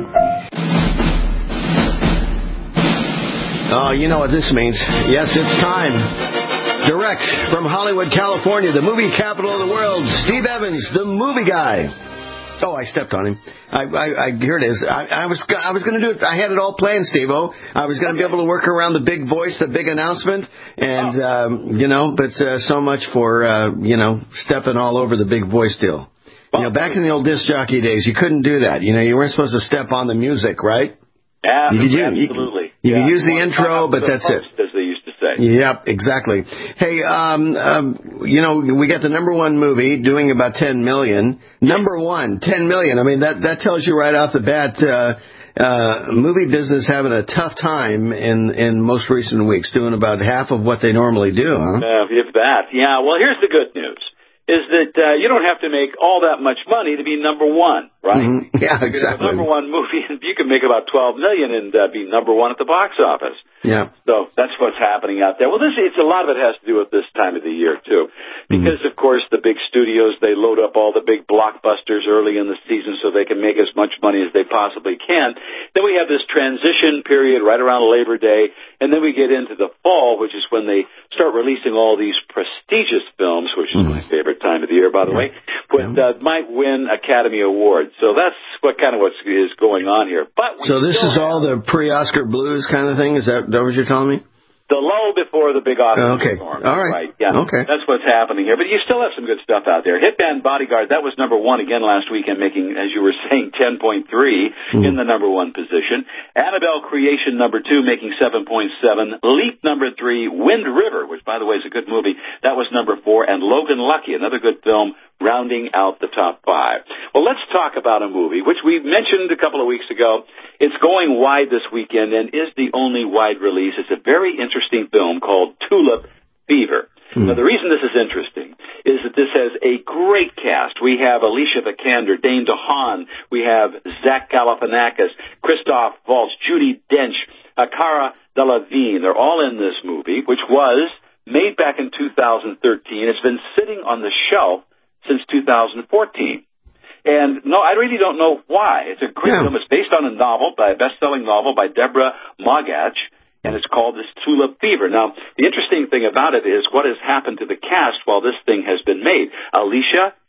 Oh, you know what this means. Yes, it's time. Direct from Hollywood, California, the movie capital of the world, Steve Evans, the movie guy. Oh, I stepped on him. I, I, I here it is. I, I was, I was going to do it. I had it all planned, Steve-O. I was going to be able to work around the big voice, the big announcement, and um, you know. But uh, so much for uh, you know stepping all over the big voice deal. You know, back in the old disc jockey days, you couldn't do that. You know, you weren't supposed to step on the music, right? Yeah, you could, absolutely. You, you yeah. could use the intro, but that's it. As they used to say. Yep, exactly. Hey, um, um, you know, we got the number one movie doing about ten million. Number one, ten million. I mean, that that tells you right off the bat. Uh, uh, movie business having a tough time in in most recent weeks, doing about half of what they normally do, huh? Uh, if that, yeah. Well, here's the good news. Is that uh, you don't have to make all that much money to be number one, right? Mm-hmm. Yeah, exactly. Number one movie, you can make about twelve million and uh, be number one at the box office. Yeah. So that's what's happening out there. Well, this it's a lot of it has to do with this time of the year too, because mm-hmm. of course the big studios they load up all the big blockbusters early in the season so they can make as much money as they possibly can. Then we have this transition period right around Labor Day, and then we get into the fall, which is when they start releasing all these prestigious films, which is mm-hmm. my favorite time of the year, by the yeah. way, but uh, might win Academy Awards. So that's what kind of what is going on here. But so this is all the pre-Oscar blues kind of thing. Is that, that what you're telling me? The lull before the big Oscar okay. storm. All right. right. Yeah. Okay. That's what's happening here. But you still have some good stuff out there. Hitman Bodyguard, that was number one again last weekend, making, as you were saying, ten point three mm. in the number one position. Annabelle Creation, number two, making seven point seven. Leap, number three. Wind River, which, by the way, is a good movie. That was number four. And Logan Lucky, another good film, rounding out the top five. Well, let's talk about a movie, which we mentioned a couple of weeks ago. It's going wide this weekend and is the only wide release. It's a very interesting film called Tulip Fever. Mm. Now, the reason this is interesting is that this has a great cast. We have Alicia Vikander, Dane DeHaan. We have Zach Galifianakis, Christoph Waltz, Judi Dench, Cara Delevingne. They're all in this movie, which was made back in two thousand thirteen. It's been sitting on the shelf since two thousand fourteen. And no, I really don't know why. It's a great yeah. film. It's based on a novel, by a best-selling novel by Deborah Mogach, and it's called this Tulip Fever. Now, the interesting thing about it is what has happened to the cast while this thing has been made. Alicia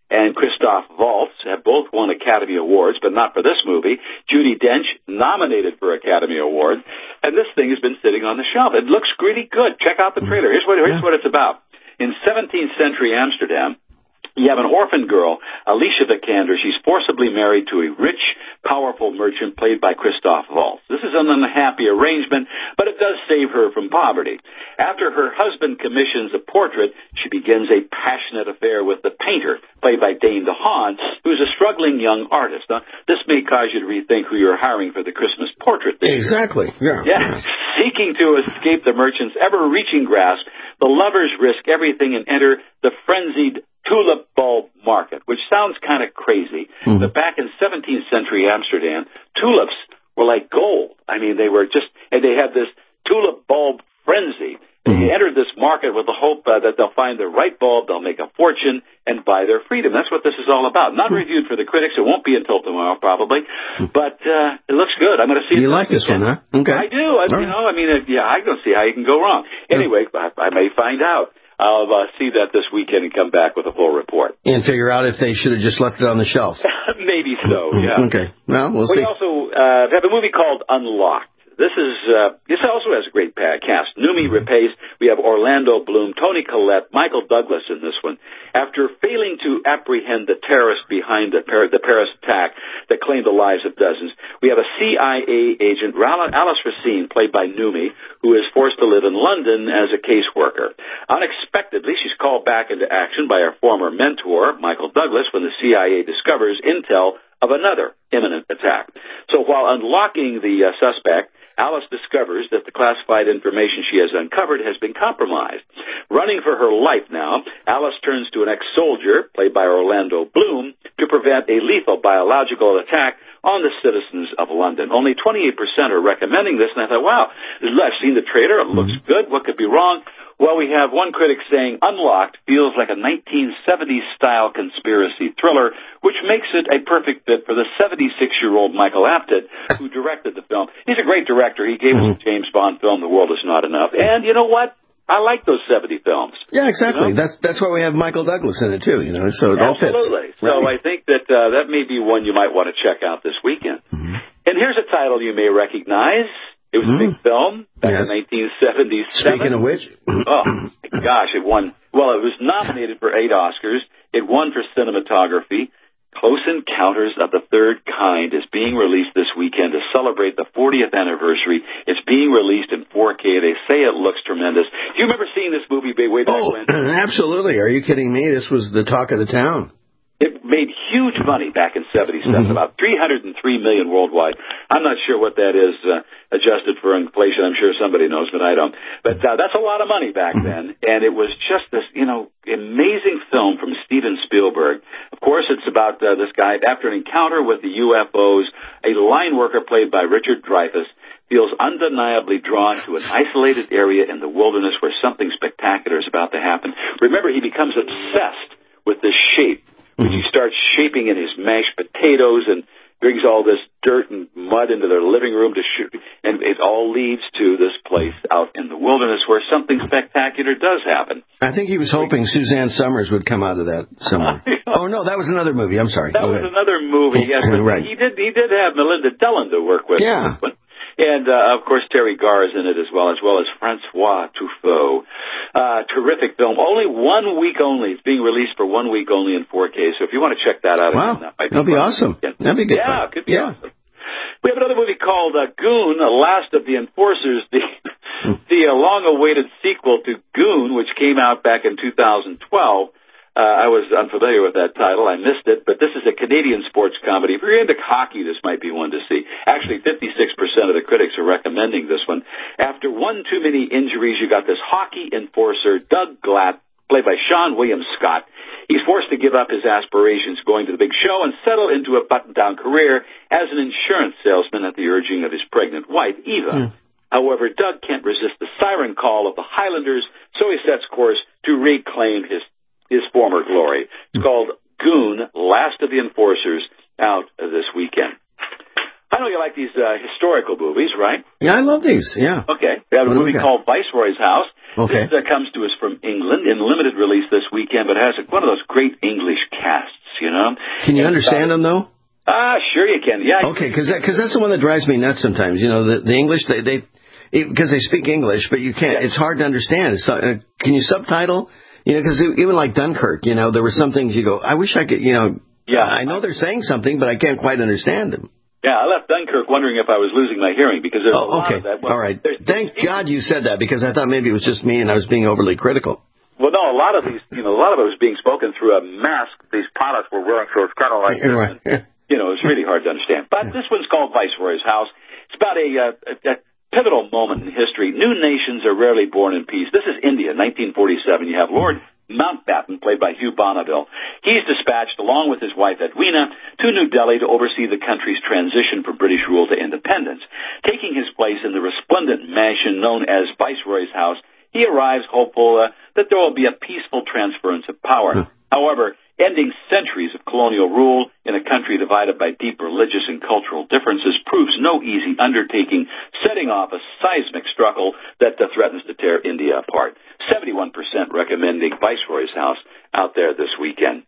and Christoph Waltz have both won Academy Awards, but not for this movie. Judi Dench nominated for Academy Award, and this thing has been sitting on the shelf. It looks really good. Check out the trailer. Here's what, here's what it's about. In seventeenth century Amsterdam, you have an orphan girl, Alicia Vikander. She's forcibly married to a rich, powerful merchant played by Christoph Waltz. This is an unhappy arrangement, but it does save her from poverty. After her husband commissions a portrait, she begins a passionate affair with the painter, played by Dane DeHaan, who's a struggling young artist. Now, this may cause you to rethink who you're hiring for the Christmas portrait this year. Exactly, yeah. Yeah. Seeking to escape the merchant's ever-reaching grasp, the lovers risk everything and enter the frenzied tulip bulb market, which sounds kind of crazy, mm-hmm. but back in seventeenth century Amsterdam, tulips were like gold. I mean, they were just, and they had this tulip bulb frenzy. Mm-hmm. They entered this market with the hope uh, that they'll find the right bulb, they'll make a fortune, and buy their freedom. That's what this is all about. Not mm-hmm. reviewed for the critics. It won't be until tomorrow, probably, but uh, it looks good. I'm going to see it. You like this one, huh? Okay. I do. I, you know, I mean, uh, yeah, I don't see how you can go wrong. Anyway, yeah. I, I may find out. I'll uh, see that this weekend and come back with a full report. And figure out if they should have just left it on the shelf. Maybe so, yeah. Okay. Well, we'll we see. We also uh, have a movie called Unlocked. This is uh, this also has a great cast. Noomi Rapace, we have Orlando Bloom, Toni Collette, Michael Douglas in this one. After failing to apprehend the terrorist behind the, Par- the Paris attack that claimed the lives of dozens, we have a C I A agent, Alice Racine, played by Noomi, who is forced to live in London as a caseworker. Unexpectedly, she's called back into action by her former mentor, Michael Douglas, when the C I A discovers intel of another imminent attack. So while unlocking the uh, suspect, Alice discovers that the classified information she has uncovered has been compromised. Running for her life now, Alice turns to an ex-soldier, played by Orlando Bloom, to prevent a lethal biological attack on the citizens of London. Only twenty-eight percent are recommending this, and I thought, wow, I've seen the trailer, it looks good, what could be wrong? Well, we have one critic saying Unlocked feels like a nineteen seventies-style conspiracy thriller, which makes it a perfect fit for the seventy-six-year-old Michael Apted, who directed the film. He's a great director. He gave us a James Bond film, The World Is Not Enough. And you know what? I like those seventy films. Yeah, exactly. You know? That's that's why we have Michael Douglas in it, too, you know, so it all fits. Absolutely. So right. I think that uh, that may be one you might want to check out this weekend. Mm-hmm. And here's a title you may recognize. It was mm-hmm. a big film back yes. in nineteen seventy-seven. Speaking of which. Oh, my gosh, it won. Well, it was nominated for eight Oscars. It won for cinematography. Close Encounters of the Third Kind is being released this weekend to celebrate the fortieth anniversary. It's being released in four K. They say it looks tremendous. Do you remember seeing this movie way back oh, when? Absolutely. Are you kidding me? This was the talk of the town. It made huge money back in seventy-seven, mm-hmm. about three hundred three million dollars worldwide. I'm not sure what that is uh, adjusted for inflation. I'm sure somebody knows, but I don't. But uh, that's a lot of money back then, and it was just this, you know, amazing film from Steven Spielberg. Of course, it's about uh, this guy, after an encounter with the U F Os, a line worker played by Richard Dreyfuss feels undeniably drawn to an isolated area in the wilderness where something spectacular is about to happen. Remember, he becomes obsessed with this shape, which he starts shaping in his mashed potatoes and brings all this dirt and mud into their living room to shoot. And it all leads to this place out in the wilderness where something spectacular does happen. I think he was hoping Suzanne Summers would come out of that somewhere. Oh, no, that was another movie. I'm sorry. That Go was ahead. another movie, yes. Right. He did, he did have Melinda Dillon to work with. Yeah. And, uh, of course, Terry Garr is in it as well, as well as Francois Truffaut. Uh, terrific film. Only one week only. It's being released for one week only in four K. So if you want to check that out, wow. again, that might be That'll be fun. awesome. Yeah. That'd be good. Yeah, fun. it could be yeah. awesome. We have another movie called uh, Goon, The Last of the Enforcers, the, the uh, long-awaited sequel to Goon, which came out back in two thousand twelve. Uh, I was unfamiliar with that title. I missed it, but this is a Canadian sports comedy. If you're into hockey, this might be one to see. Actually, fifty-six percent of the critics are recommending this one. After one too many injuries, you got this hockey enforcer, Doug Glatt, played by Sean William Scott. He's forced to give up his aspirations going to the big show and settle into a button-down career as an insurance salesman at the urging of his pregnant wife, Eva. Mm. However, Doug can't resist the siren call of the Highlanders, so he sets course to reclaim his his former glory. It's called Goon, Last of the Enforcers, out this weekend. I know you like these uh, historical movies, right? Yeah, I love these, yeah. Okay. We have a movie called Viceroy's House. Okay. This uh, comes to us from England in limited release this weekend, but it has one of those great English casts. you know. Can you And, understand uh, them, though? Ah, sure you can. Yeah. Okay, because that, 'cause that's the one that drives me nuts sometimes. You know, the, the English, they, they, because they speak English, but you can't, it's hard to understand. It's, uh, can you subtitle? You know, because even like Dunkirk, you know, there were some things you go, I wish I could, you know, yeah, I know they're saying something, but I can't quite understand them. Yeah, I left Dunkirk wondering if I was losing my hearing because there's a Oh, lot okay. of that. Well, All right. there's- Thank God you said that because I thought maybe it was just me and I was being overly critical. Well, no, a lot of these, you know, a lot of it was being spoken through a mask these pilots were wearing, so it's kind of like, Right. you know, it's really hard to understand. But this one's called Viceroy's House. It's about a, uh, a, a pivotal moment in history. New nations are rarely born in peace. This is India, nineteen forty-seven. You have Lord Mountbatten, played by Hugh Bonneville. He's dispatched, along with his wife Edwina, to New Delhi to oversee the country's transition from British rule to independence. Taking his place in the resplendent mansion known as Viceroy's House, he arrives hopeful uh, that there will be a peaceful transference of power. Hmm. However, ending centuries of colonial rule in a country divided by deep religious and cultural differences proves no easy undertaking, setting off a seismic struggle that uh, threatens to tear India apart. seventy-one percent recommending Viceroy's House out there this weekend.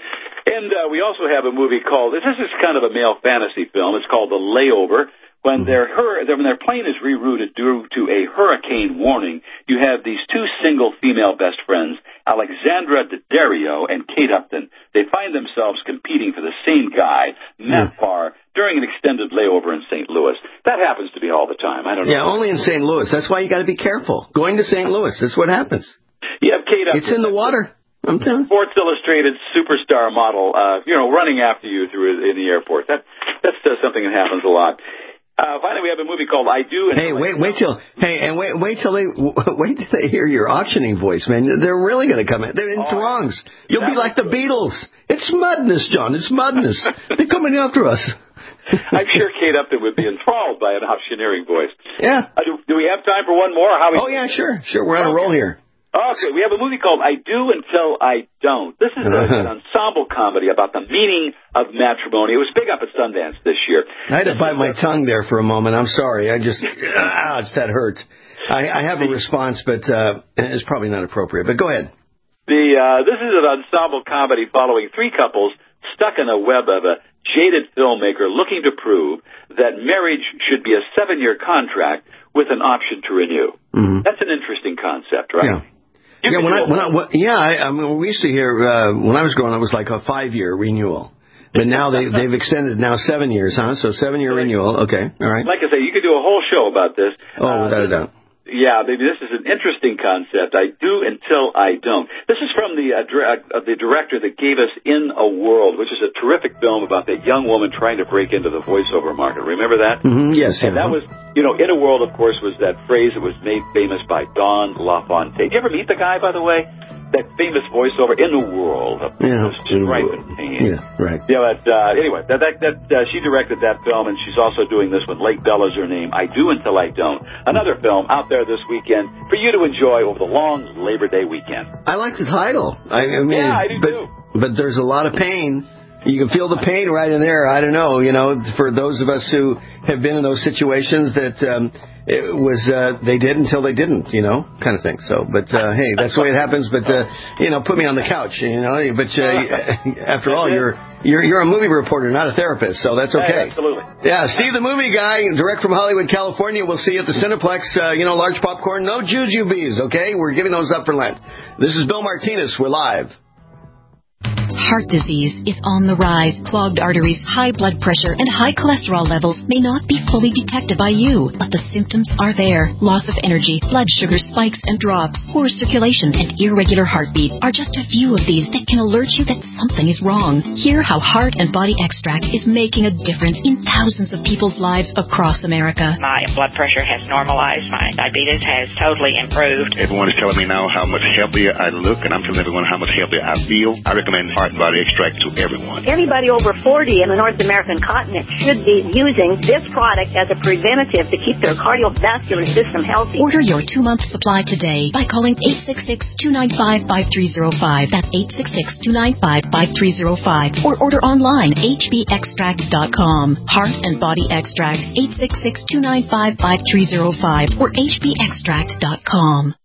And uh, we also have a movie called, this is kind of a male fantasy film, it's called The Layover. When their, hur- when their plane is rerouted due to a hurricane warning, you have these two single female best friends, Alexandra Daddario and Kate Upton. They find themselves competing for the same guy, Matt Farr, during an extended layover in Saint Louis. That happens to be all the time. I don't know. Yeah, only in Saint Louis. That's why you got to be careful. Going to Saint Louis, that's what happens. You have Kate Upton. It's in the water. I'm telling you. Sports Illustrated superstar model, uh, you know, running after you through in the airport. That that's uh, something that happens a lot. Uh, finally, we have a movie called I Do. Hey, wait, wait till hey, and wait, wait till they wait till they hear your auctioning voice, man. They're really going to come in. They're in oh, throngs. You'll be like the Beatles. It's madness, John. It's madness. They're coming after us. I'm sure Kate Upton would be enthralled by an auctioneering voice. Yeah. Uh, do, do we have time for one more? Or how we oh yeah, sure, sure. We're on okay. a roll here. Okay, we have a movie called I Do Until I Don't. This is a, an ensemble comedy about the meaning of matrimony. It was big up at Sundance this year. I had to bite my tongue there for a moment. I'm sorry. I just, ah, it's that hurts. I, I have a response, but uh, it's probably not appropriate. But go ahead. The uh, This is an ensemble comedy following three couples stuck in a web of a jaded filmmaker looking to prove that marriage should be a seven-year contract with an option to renew. Mm-hmm. That's an interesting concept, right? Yeah. You yeah, when I, when I, when, yeah, I, I mean, we used to hear, uh, when I was growing up, it was like a five-year renewal. But now they, they've extended now seven years, huh? So seven-year renewal. Okay, all right. Like I say, you could do a whole show about this. Oh, uh, without a doubt. Yeah, maybe this is an interesting concept. I do until I don't. This is from the uh, dir- uh, the director that gave us In a World, which is a terrific film about that young woman trying to break into the voiceover market. Remember that? Mm-hmm, yes. And yeah. that was, you know, In a World, of course, was that phrase that was made famous by Don LaFontaine. Did you ever meet the guy, by the way? That famous voiceover, In a World. Yeah, Stripe and pain. Yeah, right. Yeah, but uh, anyway, that that, that uh, she directed that film, and she's also doing this one. Lake Bella's her name. I Do Until I Don't. Another film out there this weekend for you to enjoy over the long Labor Day weekend. I like the title. I, I mean, yeah, I do but, too. But there's a lot of pain. You can feel the pain right in there. I don't know, you know, for those of us who have been in those situations that um, it was uh, they did until they didn't, you know, kind of thing. So, but uh, hey, that's the way it happens. But uh, you know, put me on the couch, you know. But uh, after all, you're you're you're a movie reporter, not a therapist, so that's okay. Hey, absolutely. Yeah, Steve, the movie guy, direct from Hollywood, California. We'll see you at the Cineplex. Uh, you know, large popcorn, no jujubes. Okay, we're giving those up for Lent. This is Bill Martinez. We're live. Heart disease is on the rise. Clogged arteries, high blood pressure, and high cholesterol levels may not be fully detected by you, but the symptoms are there. Loss of energy, blood sugar spikes and drops, poor circulation, and irregular heartbeat are just a few of these that can alert you that something is wrong. Hear how Heart and Body Extract is making a difference in thousands of people's lives across America. My blood pressure has normalized. My diabetes has totally improved. Everyone is telling me now how much healthier I look, and I'm telling everyone how much healthier I feel. I recommend Heart and Body Extract to everyone. Everybody over forty in the North American continent should be using this product as a preventative to keep their cardiovascular system healthy. Order your two-month supply today by calling eight six six, two nine five, five three zero five. That's eight six six, two nine five, five three zero five. Or order online, h b extract dot com. Heart and Body Extract, eight six six, two nine five, five three zero five or h b extract dot com.